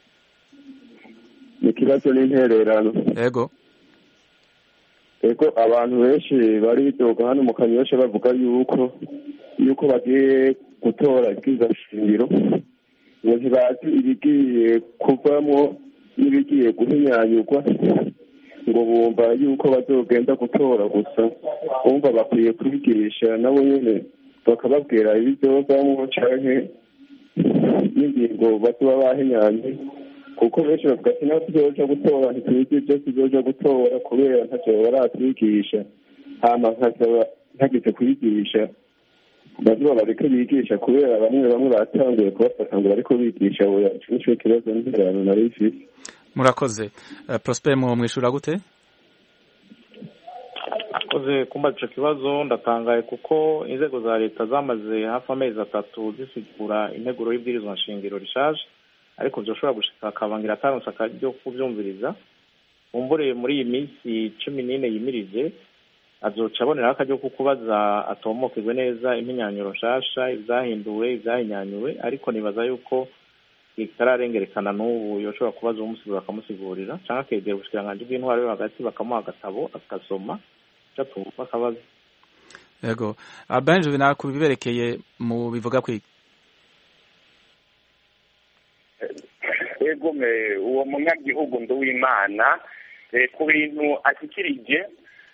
[SPEAKER 9] Ni kibazo n'intererano.
[SPEAKER 1] Yego
[SPEAKER 9] Eko abantu benshi bari bitoga hano mu Kanyosha bavuga yuko yuko bagiye gutora ibwirizwa shingiro ngo ntibazi ibigiye kuvamo n'ibigiye guhinyanyurwa ngo bumva yuko bazogenda gutora gusa bumva bakwiye kwigisha nabo nyene bakababwira ibizovamwo canke n'ingingo bazoba bahinyanye kuko benshi bavuga ati naho tuzoja gutora ntituzi ibyo tuzoja gutora kubera ntacyo baratwigisha hama nkasaba ntagize kwigisha bazoba bariko bigisha kubera bamwe bamwe batanguye kubafata ngo bariko bigisha oya nico kibazo n'intererano nari ifise.
[SPEAKER 1] Murakoze. Uh, Prosper mu mwishura gute?
[SPEAKER 4] Akoze kumba ico kibazo ndatangaye kuko inzego za leta zamaze hafi amezi atatu zisigura integuro y'ibwirizwa nshingiro rishaje ariko vyoshobora gushika akabangira ataronse akaryo kuvyumviriza. Umbure muri iyi minsi cumi n'ine yimirije azoca abonera akaryo ko kubaza atomokegwe neza impinyanyuro nshasha izahinduwe izahinyanyuwe ariko nibaza yuko itararengerekana n'ubu yoshobora kubaza umusigura bakamusigurira canke akegera ubushikiranganji bw'intwaro yo hagati bakamuha agatabo akasoma catumva akabaza.
[SPEAKER 1] Yego Albin Juvenal kubiberekeye mu bivuga kwiki?
[SPEAKER 6] Ego me uwo munyagihugu nduwimana ku bintu ashikirije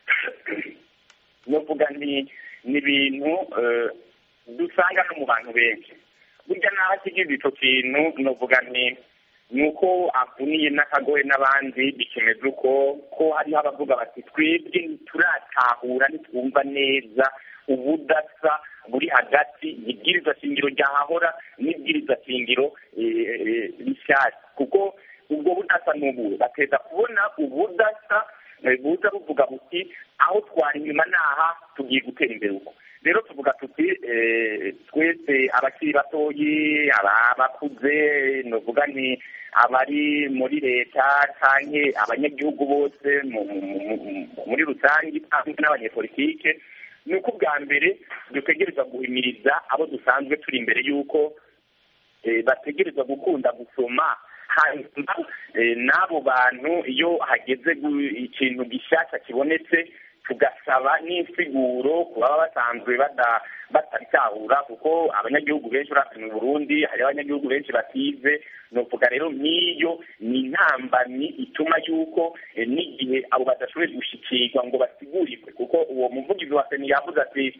[SPEAKER 6] novuga ni ni bintu dusanga no mu bantu benshi burya naho ashikirije ico kintu novuga ni nuko avuniye n'akagoye n'abandi bikemeza uko ko hariho abavuga bati twebwe turatahura ntitwumva neza ubudasa buri hagati y'ibwirizwa shingiro ryahahora n'ibwirizwa shingiro rishyashya kuko ubwo budasa n'ubu bateza kubona ubudasa buza buvuga buti aho twari inyuma naha tugiye gutera imbere uko rero tuvuga tuti twese abakiri batoyi abakuze novuga ni abari muri leta canke abanyagihugu bose muri rusange n'abanyepolitike nuko bwa mbere dutegerezwa guhimiriza abo dusanzwe turi imbere yuko bategerezwa gukunda gusoma hanyuma n'abo bantu iyo hageze ikintu gishyashya kibonetse tugasaba n'insiguro ku baba basanzwe batabitahura kuko abanyagihugu benshi urabye mu Burundi hari abanyagihugu benshi batize ni ukuvuga rero nk'iyo ni intambamyi ituma yuko n'igihe abo badashoboye gushyikirwa ngo basigurirwe kuko uwo muvugizi wa seni yavuze ati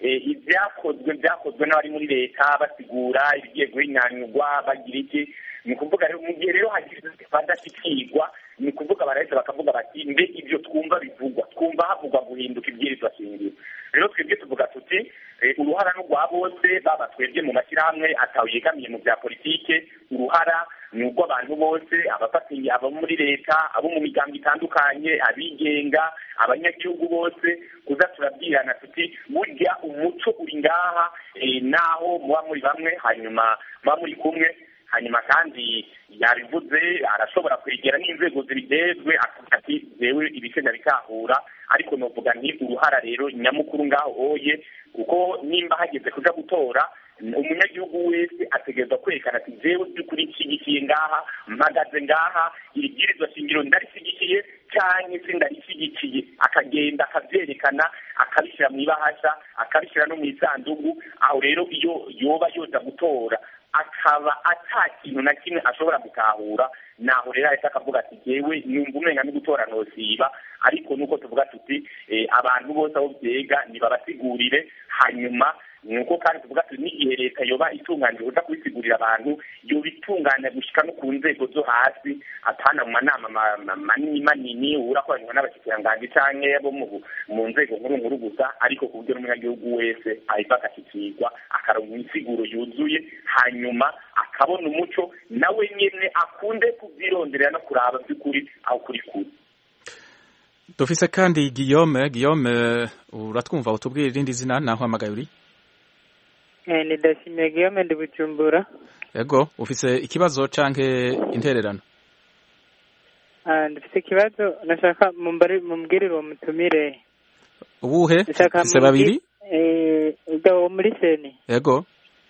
[SPEAKER 6] ibyakozwe byakozwe n'abari muri leta basigura ibigiye guhinyanyurwa bagira iki ni ukuvuga rero mu gihe rero hagize badashyikirwa ni ukuvuga baraheza bakavuga bati mbe ibyo twumva bivugwa twumva havugwa guhinduka ibwirizwa shingiro rero twebwe tuvuga tuti uruhara n'urwa bose baba twebwe mu mashyirahamwe atawe yegamiye mu bya politike uruhara ni urw'abantu bose abafatanya abo muri leta abo mu miryango itandukanye abigenga abanyagihugu bose kuza turabwirana tuti burya umuco uri ngaha naho muba muri bamwe hanyuma muba muri kumwe hanyuma kandi yabivuze arashobora kwegera n'inzego zibidezwe ati zewe ibisenda bikahura ariko novuga ni uruhara rero nyamukuru ngaho oye kuko nimba hageze kuja gutora umunyagihugu wese ategerezwa kwerekana ati jewe by'ukuri nshyigikiye ngaha mpagaze ngaha ibwirizwa shingiro ndarishyigikiye cyangwa se ndarishyigikiye akagenda akavyerekana akabishyira mu ibahasha akabishyira no mu isandugu aho rero iyo yoba yoza gutora akaba ata kintu na kimwe ashobora gutahura naho rero ahita akavuga ati jewe numva umenga no gutora nosiba ariko nuko tuvuga tuti abantu bose aho byega nibabasigurire hanyuma nuko kandi tuvuga tuti n'igihe leta yoba itunganije uja kubisigurira abantu yoba itunganya gushika no ku nzego zo hasi atana mu manama manini manini urakoranywa n'abashikiranganji canke abo mu nzego nkuru nkuru gusa ariko ku buryo n'umunyagihugu wese ahita agashikirwa akaronka insiguro yuzuye hanyuma akabona umuco nawe nyene akunde kubyironderera no kuraba by'ukuri aho kuri kuri
[SPEAKER 1] dufise kandi Guillaume Guillaume uratwumva utubwira irindi zina naho hamagaye uri
[SPEAKER 10] ni Ndashimiye Guillaume ndi Bujumbura
[SPEAKER 1] yego ufise ikibazo canke intererano
[SPEAKER 10] ah ndifise ikibazo nashaka mumbari mumbwirire uwo mutumire
[SPEAKER 1] ubuhe ufise babiri
[SPEAKER 10] eh uwo muri seni
[SPEAKER 1] yego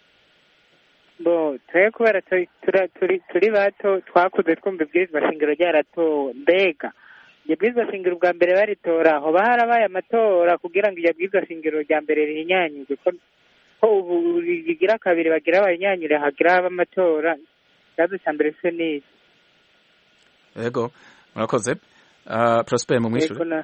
[SPEAKER 10] bo twe kubera turi turi bato twakuze twumva ibwirizwa shingiro ryaratowe mbega ibwirizwa shingiro bwa mbere baritora aho baharabaye amatora kugira ngo iyo bwirizwa shingiro rya mbere rihinyanyurwe ko ubu rigira kabiri bagira abanyanyure hagira amatora ikibazo cya mbere se ni
[SPEAKER 1] yego murakoze uh, Prosper mu mwishure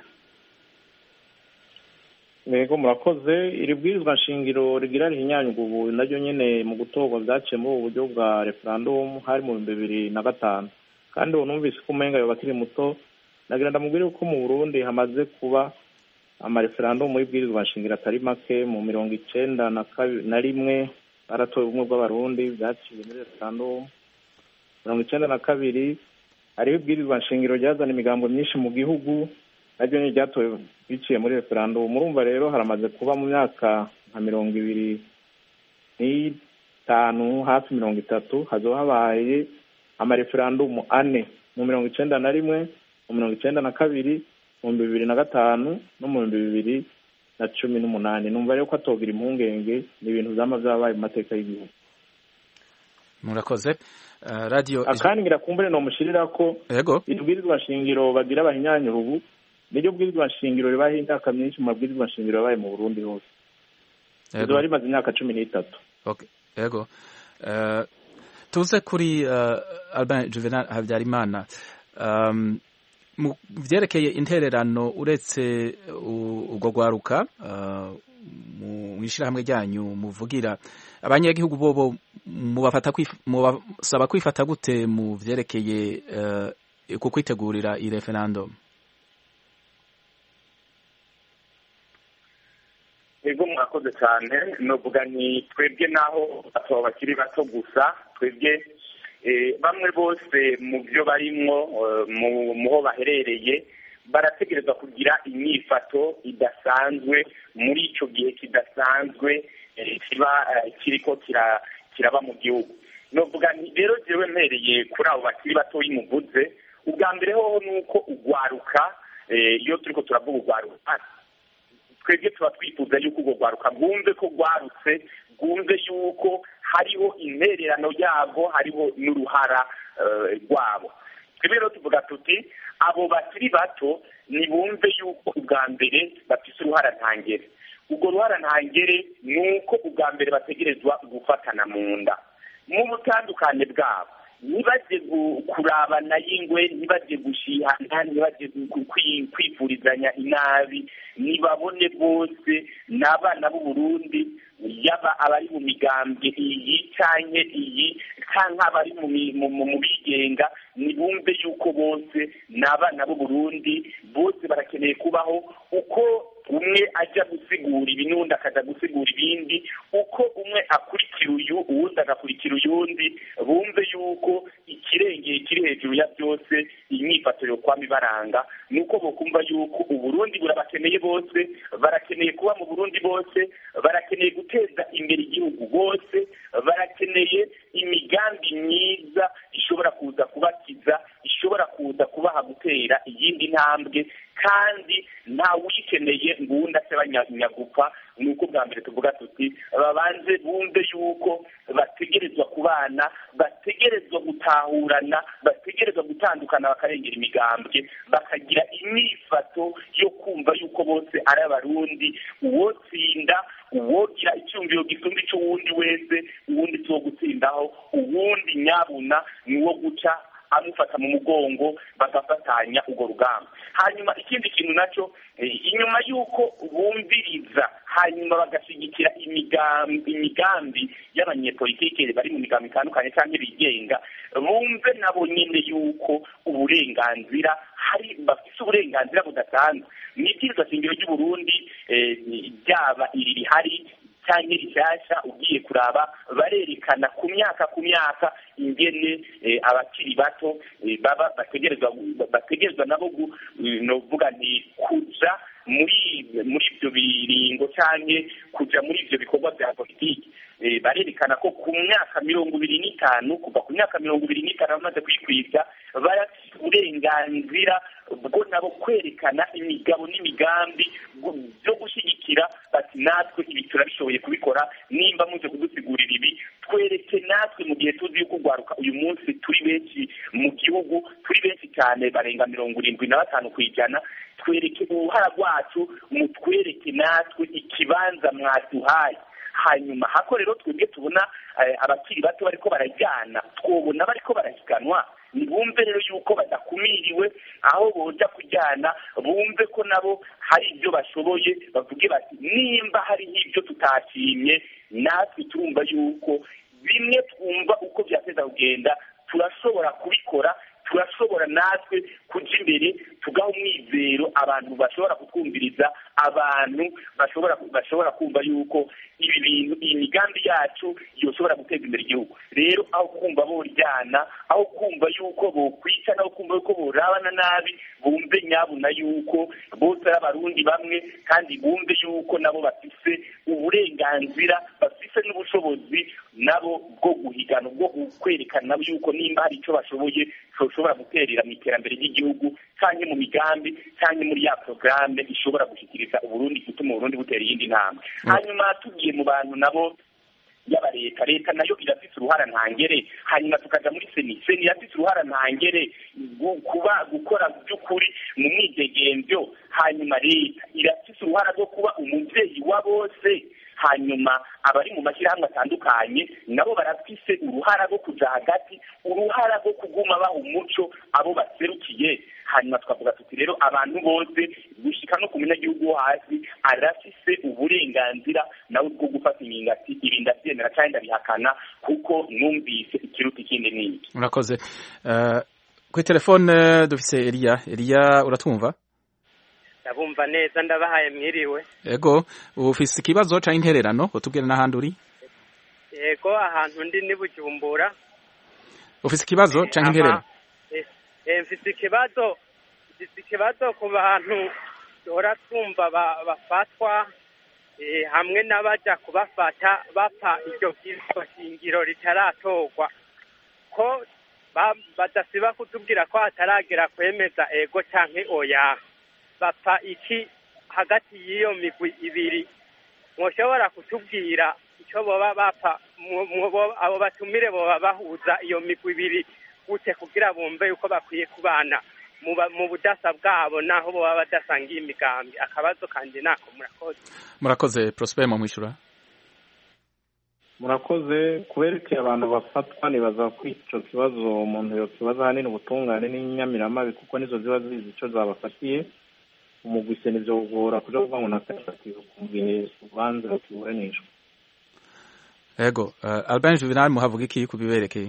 [SPEAKER 4] yego murakoze iri bwirizwa shingiro rigira rihinyanyurwa ubu naryo nyene mu gutorwa byaciye muri ubu buryo bwa referendum hari mu bihumbi bibiri na gatanu kandi ubu numvise ko umenga yoba akiri muto nagira ndamubwire ko mu Burundi hamaze kuba amareferendum y'ibwirizwa shingiro atari make mu mirongo icenda na rimwe baratoye ubumwe bw'abarundi byaciye muri referendum mirongo icenda na kabiri hariho ibwirizwa shingiro ryazana imigambo myinshi mu gihugu naryo ni ryatowe biciye muri referendum murumva rero haramaze kuba mu myaka nka mirongo ibiri n'itanu hafi mirongo itatu hazoba habaye amareferendum ane mu mirongo icenda na rimwe mu mirongo icenda na kabiri mu bihumbi bibiri na gatanu no mu bihumbi bibiri na cumi n'umunani numva rero ko atogira impungenge ni ibintu vyama vyabaye mu mateka y'igihugu
[SPEAKER 1] murakoze uh, radio
[SPEAKER 4] akandi ngira kumbere no mushirira ko
[SPEAKER 1] yego
[SPEAKER 4] ibwirizwa shingiro bagira abahinyanyura ubu niryo bwirizwa shingiro ribaye imyaka myinshi mu bwirizwa shingiro yabaye mu Burundi hose yego bari maze imyaka cumi n'itatu
[SPEAKER 1] okay yego uh, tuze kuri uh, Albin Juvenal Habyarimana um, mu vyerekeye intererano uretse ubwo gwaruka mu ishirahamwe ryanyu muvugira abanyagihugu bobo mubafata mubasaba kwifata gute mu vyerekeye ku kwitegurira i referendum
[SPEAKER 6] ego mwakoze cyane novuga ni twebwe naho abo bakiri bato gusa twebwe bamwe bose mu byo barimwo muho baherereye barategereza kugira imyifato idasanzwe muri icyo gihe kidasanzwe kiba kiriko kiraba mu gihugu novuga rero jewe mpereye kuri abo bakiri batoyi muvuze ubwa mbere hoho ni uko ugwaruka iyo turiko turavuga ugwaruka twebwe tuba twifuza yuko ubwo gwaruka bwumve ko gwarutse bwumve yuko hariho intererano yabo hariho n'uruhara rwabo. twebwe rero tuvuga tuti abo bakiri bato nibumve yuko ubwa mbere bafise uruhara ntangere. ubwo ruhara ntangere ni uko ubwa mbere bategerezwa gufatana mu nda mu butandukane bwabo, ntibaje kurabana y'ingwe, ntibaje gushihana, ntibaje kwifurizanya inabi, nibabone bose n'abana b'u Burundi, yaba abari mu migambwe iyi canke iyi canke abari mu bigenga, nibumve yuko bose n'abana b'u Burundi, bose barakeneye kubaho uko umwe ajya gusigura ibi n'undi akaja gusigura ibindi, uko umwe akurikira uyu uwundi agakurikira uyundi, bumve yuko ikirengeye kiri hejuru ya byose imyifato yo kwama ibaranga, nuko bokumva yuko Uburundi burabakeneye bose, barakeneye kuba mu Burundi bose, barakeneye guteza imbere igihugu bose, barakeneye imigambi myiza ishobora kuza kubakiza, ishobora kuza kubaha gutera iyindi ntambwe, kandi nta wikeneye ngo uwundi ase banyagupa. Nuko bwa mbere tuvuga tuti babanze bumve yuko bategerezwa kubana, bategerezwa gutahurana, bategerezwa gutandukana, bakarengera imigambwe, bakagira imyifato yo kumva yuko bose ari abarundi, uwotsinda uwogira icyumviro gisumba icy'uwundi wese, uwundi si wo gutsindaho, uwundi nyabuna ni wo guca amufata mu mugongo, bagafatanya urwo rugamba. Hanyuma ikindi kintu nacyo, inyuma y'uko bumviriza hanyuma bagashigikira imigambi imigambi y'abanyepolitike bari mu migambi itandukanye cyangwa bigenga, bumve nabo nyine yuko uburenganzira hari, bafite uburenganzira budasanzwe. N'ibwirizwa shingiro ry'u Burundi ryaba iri rihari cyangwa rishyashya, ugiye kuraba barerekana ku myaka ku myaka ingene abakiri bato baba bategerezwa bategerezwa nabo novuga nti kuja muri muri ibyo biringo cyangwa kuja muri ibyo bikorwa bya politiki. Barerekana ko ku myaka mirongo ibiri n'itanu kuva ku myaka mirongo ibiri n'itanu bamaze kwikwiza, barafite uburenganzira bwo nabo kwerekana imigabo n'imigambi byo gushyigikira bati natwe ibi turabishoboye kubikora, nimba muje kudusigurira ibi twereke natwe, mu gihe tuzi yuko ugwaruka uyu munsi turi benshi mu gihugu, turi benshi cyane, barenga mirongo irindwi na batanu ku ijana, twereke uruhara rwacu, mutwereke natwe ikibanza mwaduhaye. Hanyuma hako rero twebwe tubona abakiri bato bariko barajyana, twobona bariko barahiganwa, nibumve rero yuko badakumiriwe, aho boja kujyana bumve ko nabo hari ibyo bashoboye, bavuge bati nimba hari nk'ibyo tutashimye, natwe turumva yuko bimwe twumva uko byateza kugenda turashobora kubikora, turashobora natwe kuja imbere, tugaha umwizero abantu bashobora kutwumviriza, abantu bashobora bashobora kumva yuko ibi bintu, iyi migambi yacu yoshobora guteza imbere igihugu. Rero aho kumva boryana, aho kumva yuko bokwica, naho kumva yuko borabana nabi, bumve nyabuna yuko bose ari abarundi bamwe, kandi bumve yuko nabo bafise uburenganzira, bafise n'ubushobozi nabo bwo guhigana, bwo kwerekana nabo yuko nimba hari icyo bashoboye ushobora guterera mu iterambere ry'igihugu, cyangwa mu migambi, cyangwa muri ya porogaramu ishobora gushyikiriza Uburundi, gutuma Uburundi butera iyindi ntambwe. Hanyuma tugiye mu bantu nabo yaba leta, leta nayo irafise uruhara ntangere. Hanyuma tukaja muri seni, seni irafise uruhara ntangere kuba gukora by'ukuri mu mwidegemvyo. Hanyuma leta irafise uruhara rwo kuba umuvyeyi wa bose. Hanyuma abari mu mashyirahamwe atandukanye nabo barafise uruhara rwo kuja hagati, uruhara rwo kuguma baha umuco abo baserukiye. Hanyuma twavuga tuti rero abantu bose gushika no ku munyagihugu wo hasi arafise uburenganzira nawe bwo gufata ingati, ibi ndabyemera kandi ndabihakana kuko numvise ikiruta ikindi n'iki.
[SPEAKER 1] Urakoze. Uh, kuri telefone dufise Elia. Elia, uratwumva?
[SPEAKER 11] Ndabumva neza, ndabahaye mwiriwe.
[SPEAKER 1] Ego, ufise ikibazo ca intererano utubwire n'ahandi uri?
[SPEAKER 11] Ego, ahantu ndi ni Bujumbura.
[SPEAKER 1] Ufise ikibazo ca intererano?
[SPEAKER 11] Eh, mfise ikibazo, mfise ikibazo ku bantu dora twumva bafatwa eh, hamwe n'abaja kubafata bapfa iryo bwirizwa shingiro ritaratorwa, ko badasiba kutubwira ko hataragera kwemeza ego canke oya. Bapfa iki hagati y'iyo migwi ibiri? Mwoshobora kutubwira icyo boba bapfa, abo batumire boba bahuza iyo migwi ibiri gute kugira bumve yuko bakwiye kubana mu budasa bwabo naho baba badasangiye imigambi. Akabazo kanje nako. Murakoze.
[SPEAKER 1] Murakoze Prosper mu mwishura.
[SPEAKER 4] Murakoze kuberekeye abantu bafatwa nibaza ko ico kibazo umuntu yo kibazo hanini ubutungane n'inyamiramabi kuko nizo ziba zizi ico zabafatiye umugwise nivyo ugora kuja kuvuga ngo nakafatiwe kumbihe ubanza kiburanishwa.
[SPEAKER 1] Ego uh, Albin Juvenal muhavuga iki kubiberekeye?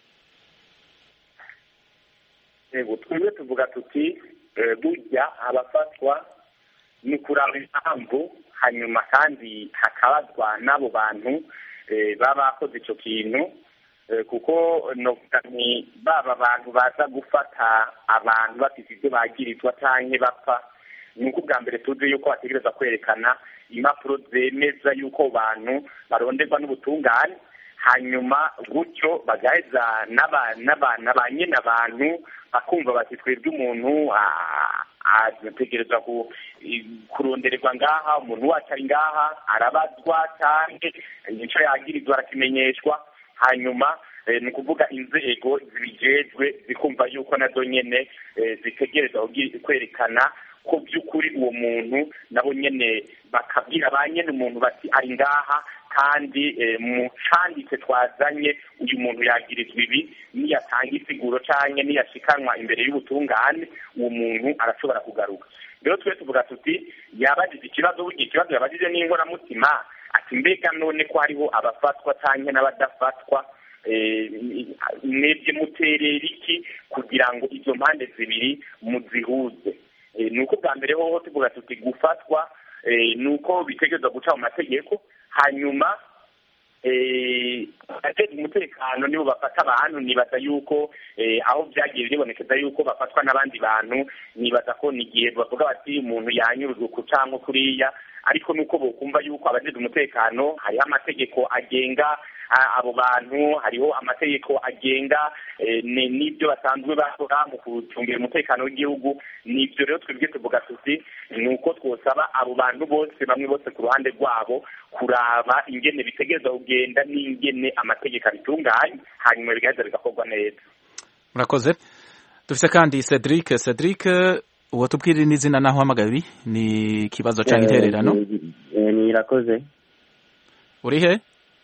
[SPEAKER 6] Ego twebwe tuvuga tuti burya abafatwa ni kuraba impamvu hanyuma kandi hakabazwa n'abo bantu baba bakoze icyo kintu kuko ni baba abantu baza gufata abantu bafite ibyo bagirizwa cyangwa bapfa ni uko ubwa mbere tuzi yuko bategereza kwerekana impapuro zemeza yuko bantu baronderwa n'ubutungane hanyuma gutyo bagaheza n'abana ba nyine abantu bakumva bati twebwe umuntu ategereza kurondererwa ngaha umuntu wacu ari ngaha arabazwa cyangwa nicyo yagirizwa arakimenyeshwa hanyuma ni ukuvuga inzego zibijejwe zikumva yuko nazo nyene zitegereza kwerekana ko by'ukuri uwo muntu nabo nyene bakabwira ba nyene umuntu bati ari ngaha kandi mu canditse twazanye uyu muntu yagirizwa ibi niyatanga isiguro canke niyashikanwa imbere y'ubutungane uwo muntu arashobora kugaruka. Rero twe tuvuga tuti yabajije ikibazo burya ikibazo yabajije n'inkoramutima ati mbega none ko hariho abafatwa canke n'abadafatwa mwebwe muterera iki kugira ngo izo mpande zibiri muzihuze. Nuko bwa mbere hoho tuvuga tuti gufatwa nuko bitegerezwa guca mu mategeko hanyuma abajeje umutekano nibo bafata abantu nibaza yuko aho byagiye bibonekeza yuko bafatwa n'abandi bantu nibaza ko nigihe bavuga bati umuntu yanyuruzwe ku canke kuriya ariko nuko bokumva yuko abajeje umutekano hariho amategeko agenga abo bantu hariho amategeko agenga n'ibyo basanzwe bakora mu gucungira umutekano w'igihugu. Nibyo rero twebwe tuvuga tuti nuko twosaba abo bantu bose bamwe bose ku ruhande rwabo kuraba ingene bitegereza kugenda n'ingene amategeko abitunganye hanyuma bigaheza bigakorwa neza.
[SPEAKER 1] Murakoze. Dufise kandi Cedric Cedric uwo tubwirira n'izina naho hamagaye ni kibazo canke intererano?
[SPEAKER 12] Ni irakoze.
[SPEAKER 1] Uri he?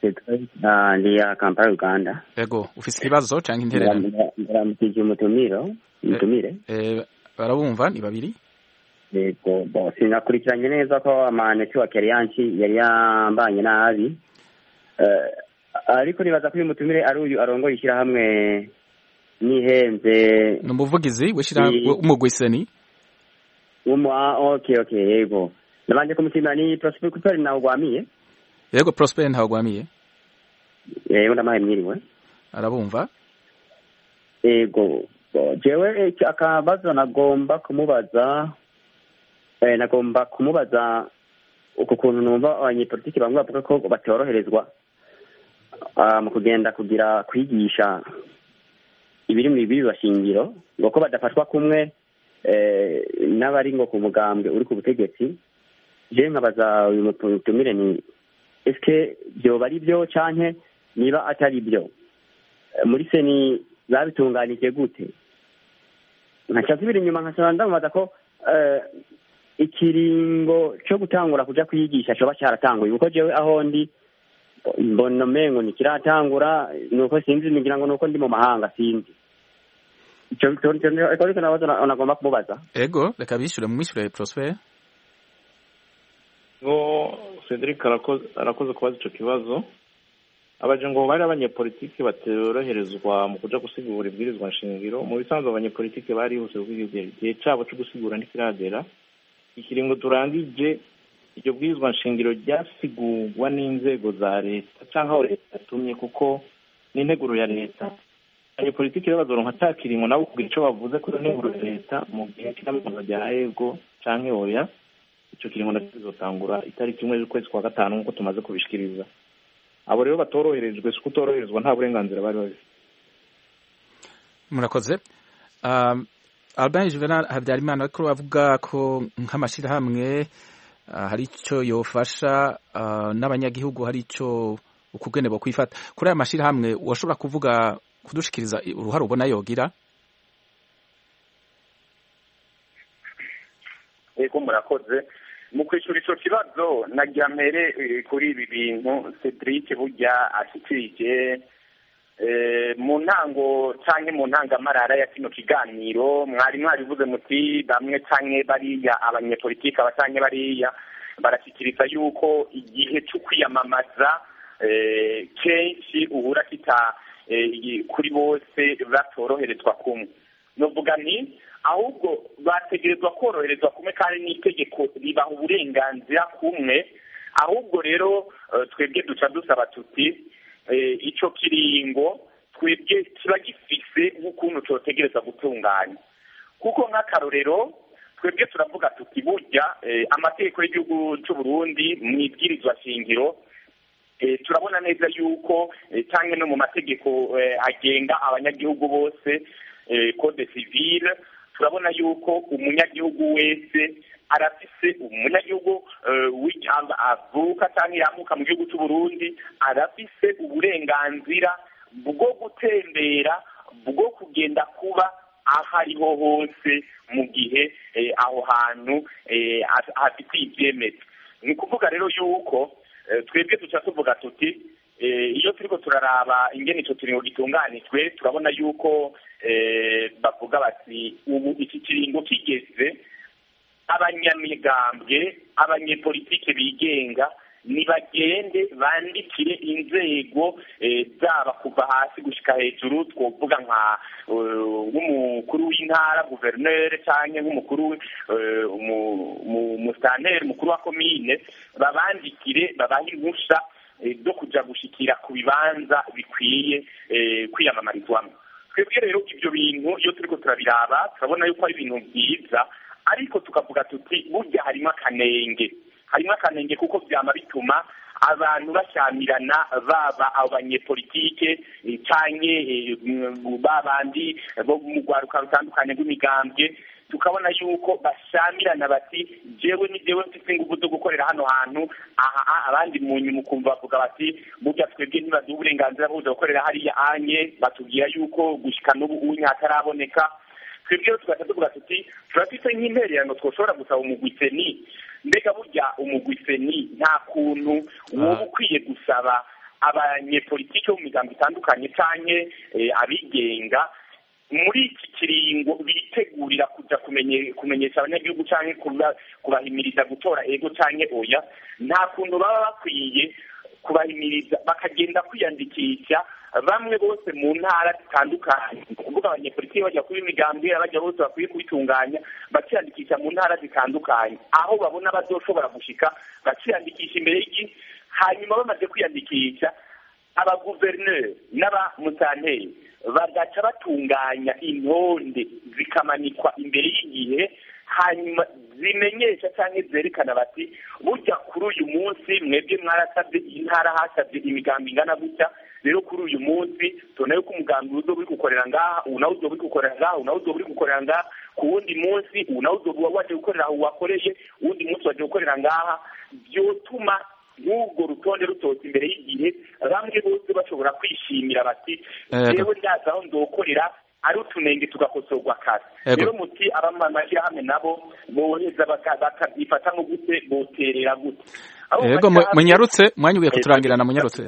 [SPEAKER 12] Ndi ya Kampala Uganda.
[SPEAKER 1] Ego ufise ikibazo canke intererano?
[SPEAKER 12] Ndaramukije umutumiro umutumire.
[SPEAKER 1] Eh barabumva ni babiri?
[SPEAKER 12] Ego bo sinakurikiranye neza ko amaneti wa Kerianchi yari yambanye nabi. Eh ariko nibaza ko uyu mutumire ari uyu arongoye ishyirahamwe nihenze
[SPEAKER 1] n'umuvugizi wishira umugwiseni
[SPEAKER 12] umwa okay okay yego nabanje kumutimira ni Prosper Kuperi na ugwamiye
[SPEAKER 1] yego Prosper nta ugwamiye
[SPEAKER 12] yego ndamaye mwiriwe
[SPEAKER 1] arabumva
[SPEAKER 12] yego jewe akabazo nagomba kumubaza eh nagomba kumubaza uko kuntu numva abanyepolitiki bamwe bavuga ko batoroherezwa mu kugenda kugira kwigisha ibiri mu bibi bashingiro ngo ko badafatwa kumwe eh n'abari ngo ku mugambwe uri ku butegetsi. Je nkabaza uyu mutumire ni eske byo bari byo canke niba atari byo muri seni zabitunganije gute? Nkacazibira inyuma nkasaba ndamubaza ko eh ikiringo cyo gutangura kuja kwigisha cyo bacaratanguye uko jewe aho ndi mbona mengo ni kiratangura nuko sinzi nigira ngo nuko ndi mu mahanga sinzi icyo cyo ariko nabaza onagomba kumubaza.
[SPEAKER 1] Ego reka bishure mu mwishure Prosper.
[SPEAKER 4] Ngo Cedric arakoze arakoze kubaza ico kibazo abaje ngo bari abanyepolitiki batoroherezwa mu kuja gusigura ibwirizwa nshingiro mu bisanzwe abanyepolitiki bari hose igihe cabo cyo gusigura ntikiragera ikiringo turangije iryo bwirizwa nshingiro ryasigurwa n'inzego za leta canke aho leta yatumye kuko n'integuro ya leta abanyepolitiki rero bazoronka ca kiringo nabo kugira ico bavuze kuri integuro ya leta mu gihe cy'amatora rya ego canke oya ico kiringo nakizotangura itariki imwe y'ukwezi kwa gatanu nkuko tumaze kubishikiriza. Abo rero batoroherejwe suko utoroherezwa nta burenganzira bari bafite.
[SPEAKER 1] Murakoze. Um, Albin Juvenal Habyarimana ko bavuga ko nk'amashirahamwe uh, hari ico yofasha uh, n'abanyagihugu hari ico ukugene bo kwifata kuri aya mashirahamwe washobora kuvuga kudushikiriza uruhare ubona yogira.
[SPEAKER 6] Ego murakoze mu kwishura ico kibazo nagira mpere kuri ibi bintu Cedric burya ashikirije mu ntango canke mu ntangamarara ya kino kiganiro mwari mwarivuze muti bamwe canke bariya abanyepolitike abacanke bariya barashikiriza yuko igihe cyo kwiyamamaza kenshi uhura kita kuri bose batoroherezwa kumwe novuga nti ahubwo bategerezwa koroherezwa kumwe kandi n'itegeko ribaha uburenganzira kumwe ahubwo rero twebwe duca dusaba tuti ico kiringo twebwe kiba gifise nk'ukuntu cotegereza gutunganya kuko nk'akarorero twebwe turavuga tuti burya amategeko y'igihugu c'u Burundi mw'ibwirizwa shingiro turabona neza yuko canke no mu mategeko agenga abanyagihugu bose code civile turabona yuko umunyagihugu wese arafise umunyagihugu avuka canke yamuka mu gihugu c'u Burundi arafise uburenganzira bwo gutembera bwo kugenda kuba aho ariho hose mu gihe aho hantu hafite ivyemeza ni kuvuga rero yuko twebwe duca tuvuga tuti iyo turiko turaraba ingene ico kiringo gitunganijwe turabona yuko bavuga bati ubu iki kiringo kigeze abanyamigambwe abanyepolitike bigenga nibagende bandikire inzego zaba kuva hasi gushika hejuru twovuga nka nk'umukuru w'intara guverineri canke nk'umukuru umustaneri mukuru wa komine babandikire babahe impusha zo kuja gushikira ku bibanza bikwiye kwiyamamarizwamo twebwe rero ibyo bintu iyo turiko turabiraba turabona yuko ari ibintu byiza ariko tukavuga tuti burya harimo akanenge harimo akanenge kuko vyama bituma abantu bashamirana baba abanyepolitike canke babandi bo mu rwaruka rutandukanye rw'imigambwe tukabona yuko bashamirana bati jewe ni jewe mfise ingufu zo gukorera hano hantu aha abandi mu nyuma ukumva bavuga bati burya twebwe ntibaduha uburenganzira bwo kuja gukorera hariya anye batubwira yuko gushika n'ubu unye hataraboneka twebwe tugaca tuvuga tuti turafise nk'intererano twoshobora gusaba umugwiseni mbega burya umugwiseni nta kuntu woba ukwiye gusaba abanyepolitike bo mu migambo itandukanye canke abigenga muri iki kiringo bitegurira kuja kumenye kumenyesha abanyagihugu canke kubahimiriza gutora ego canke oya nta kuntu baba bakwiye kubahimiriza bakagenda kwiyandikisha bamwe bose mu ntara zitandukanye kuvuga abanyepolitiki bajya kuba imigambwe abajya bose bakwiye kubitunganya bakiyandikisha mu ntara zitandukanye aho babona bazoshobora gushika bakiyandikisha imbere y'igi hanyuma bamaze kwiyandikisha abaguverineri n'abamusanteri bagaca batunganya intonde zikamanikwa imbere y'igihe hanyuma zimenyesha cyangwa zerekana bati burya kuri uyu munsi mwebwe mwarasabye intara hasabye imigambi ingana gutya rero kuri uyu munsi tubona yuko umugambi uzo uri gukorera ngaha ubu nawe uzoba uri gukorera ngaha ubu nawe uzoba uri gukorera ngaha ku wundi munsi ubu nawe uzoba waje gukorera aho wakoreye uwundi munsi waje gukorera ngaha byotuma n'ubwo rutonde rutotse imbere y'igihe bamwe bose bashobora kwishimira bati jewe ndaza aho ndokorera ari utunenge tugakosorwa kare rero muti abamashyirahamwe nabo boheza bakabyifata nko gute boterera gute
[SPEAKER 1] yego munyarutse mwanya ugiye kuturangirana munyarutse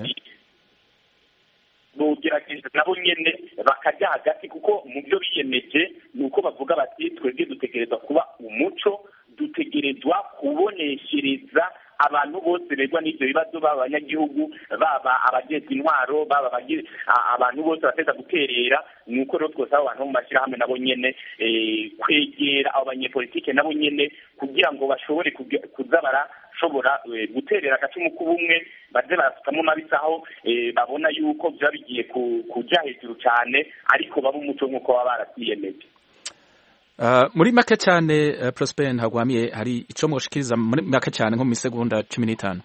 [SPEAKER 6] bogerageza nabo nyene bakajya hagati kuko mu byo biyemeje ni uko bavuga bati twebwe dutegerezwa kuba umuco dutegerezwa kuboneshereza abantu bose begwa n'ibyo bibazo baba abanyagihugu baba abageze intwaro baba abantu bose bateza guterera ni uko rero twose abo bantu mu mashyirahamwe nabo nyene kwegera abo banyepolitike nabo nyene kugira ngo bashobore kuza barashobora guterera agacumu k'ubumwe baze barasukamo mabisaho babona yuko byaba bigiye kuja hejuru cyane ariko baba umuco nk'uko baba baratiyemeje.
[SPEAKER 1] muri make cyane Prosper Ntagwamiye hari icyo mushikiriza muri make cyane nko mu isegonda cumi n'itanu.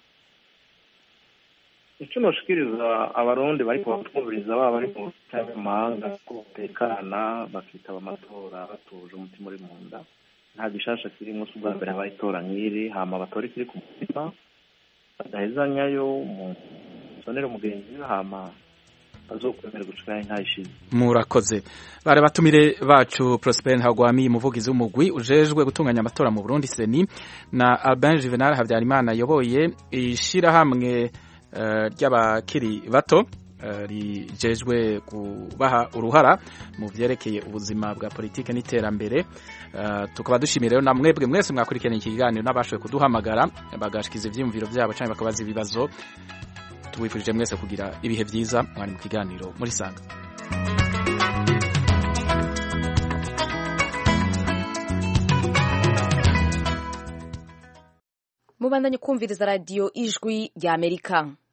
[SPEAKER 4] icyo noshikiriza abarundi bari kubumviriza baba bari mu mahanga ko batekana bakitaba amatora batuje umutima uri mu nda nta gishasha kirimo ubwa mbere abayitora nk'iri hama batora ikiri ku mutima badahezanyayo umuntu sonera umugenzi hama bazokwemera gucikaho ntayishize.
[SPEAKER 1] Murakoze. Bare batumire bacu Prosper Ntagwami umuvugizi w'umugwi ujejwe gutunganya amatora mu Burundi Seni na Albin Juvenal Habyarimana yoboye ishira hamwe uh, ry'abakiri bato uh, rijejwe kubaha uruhara mu vyerekeye ubuzima bwa politike n'iterambere. Uh, tukaba dushimira rero namwe bwe mwese mwakurikirana iki kiganiro n'abashoboye kuduhamagara bagashikiza ivyumviro byabo cyangwa bakabaza ibibazo. Tubifurije mwese kugira ibihe byiza mwari mu kiganiro muri sanga.
[SPEAKER 13] Mubandanye kumviriza radio Ijwi rya Amerika.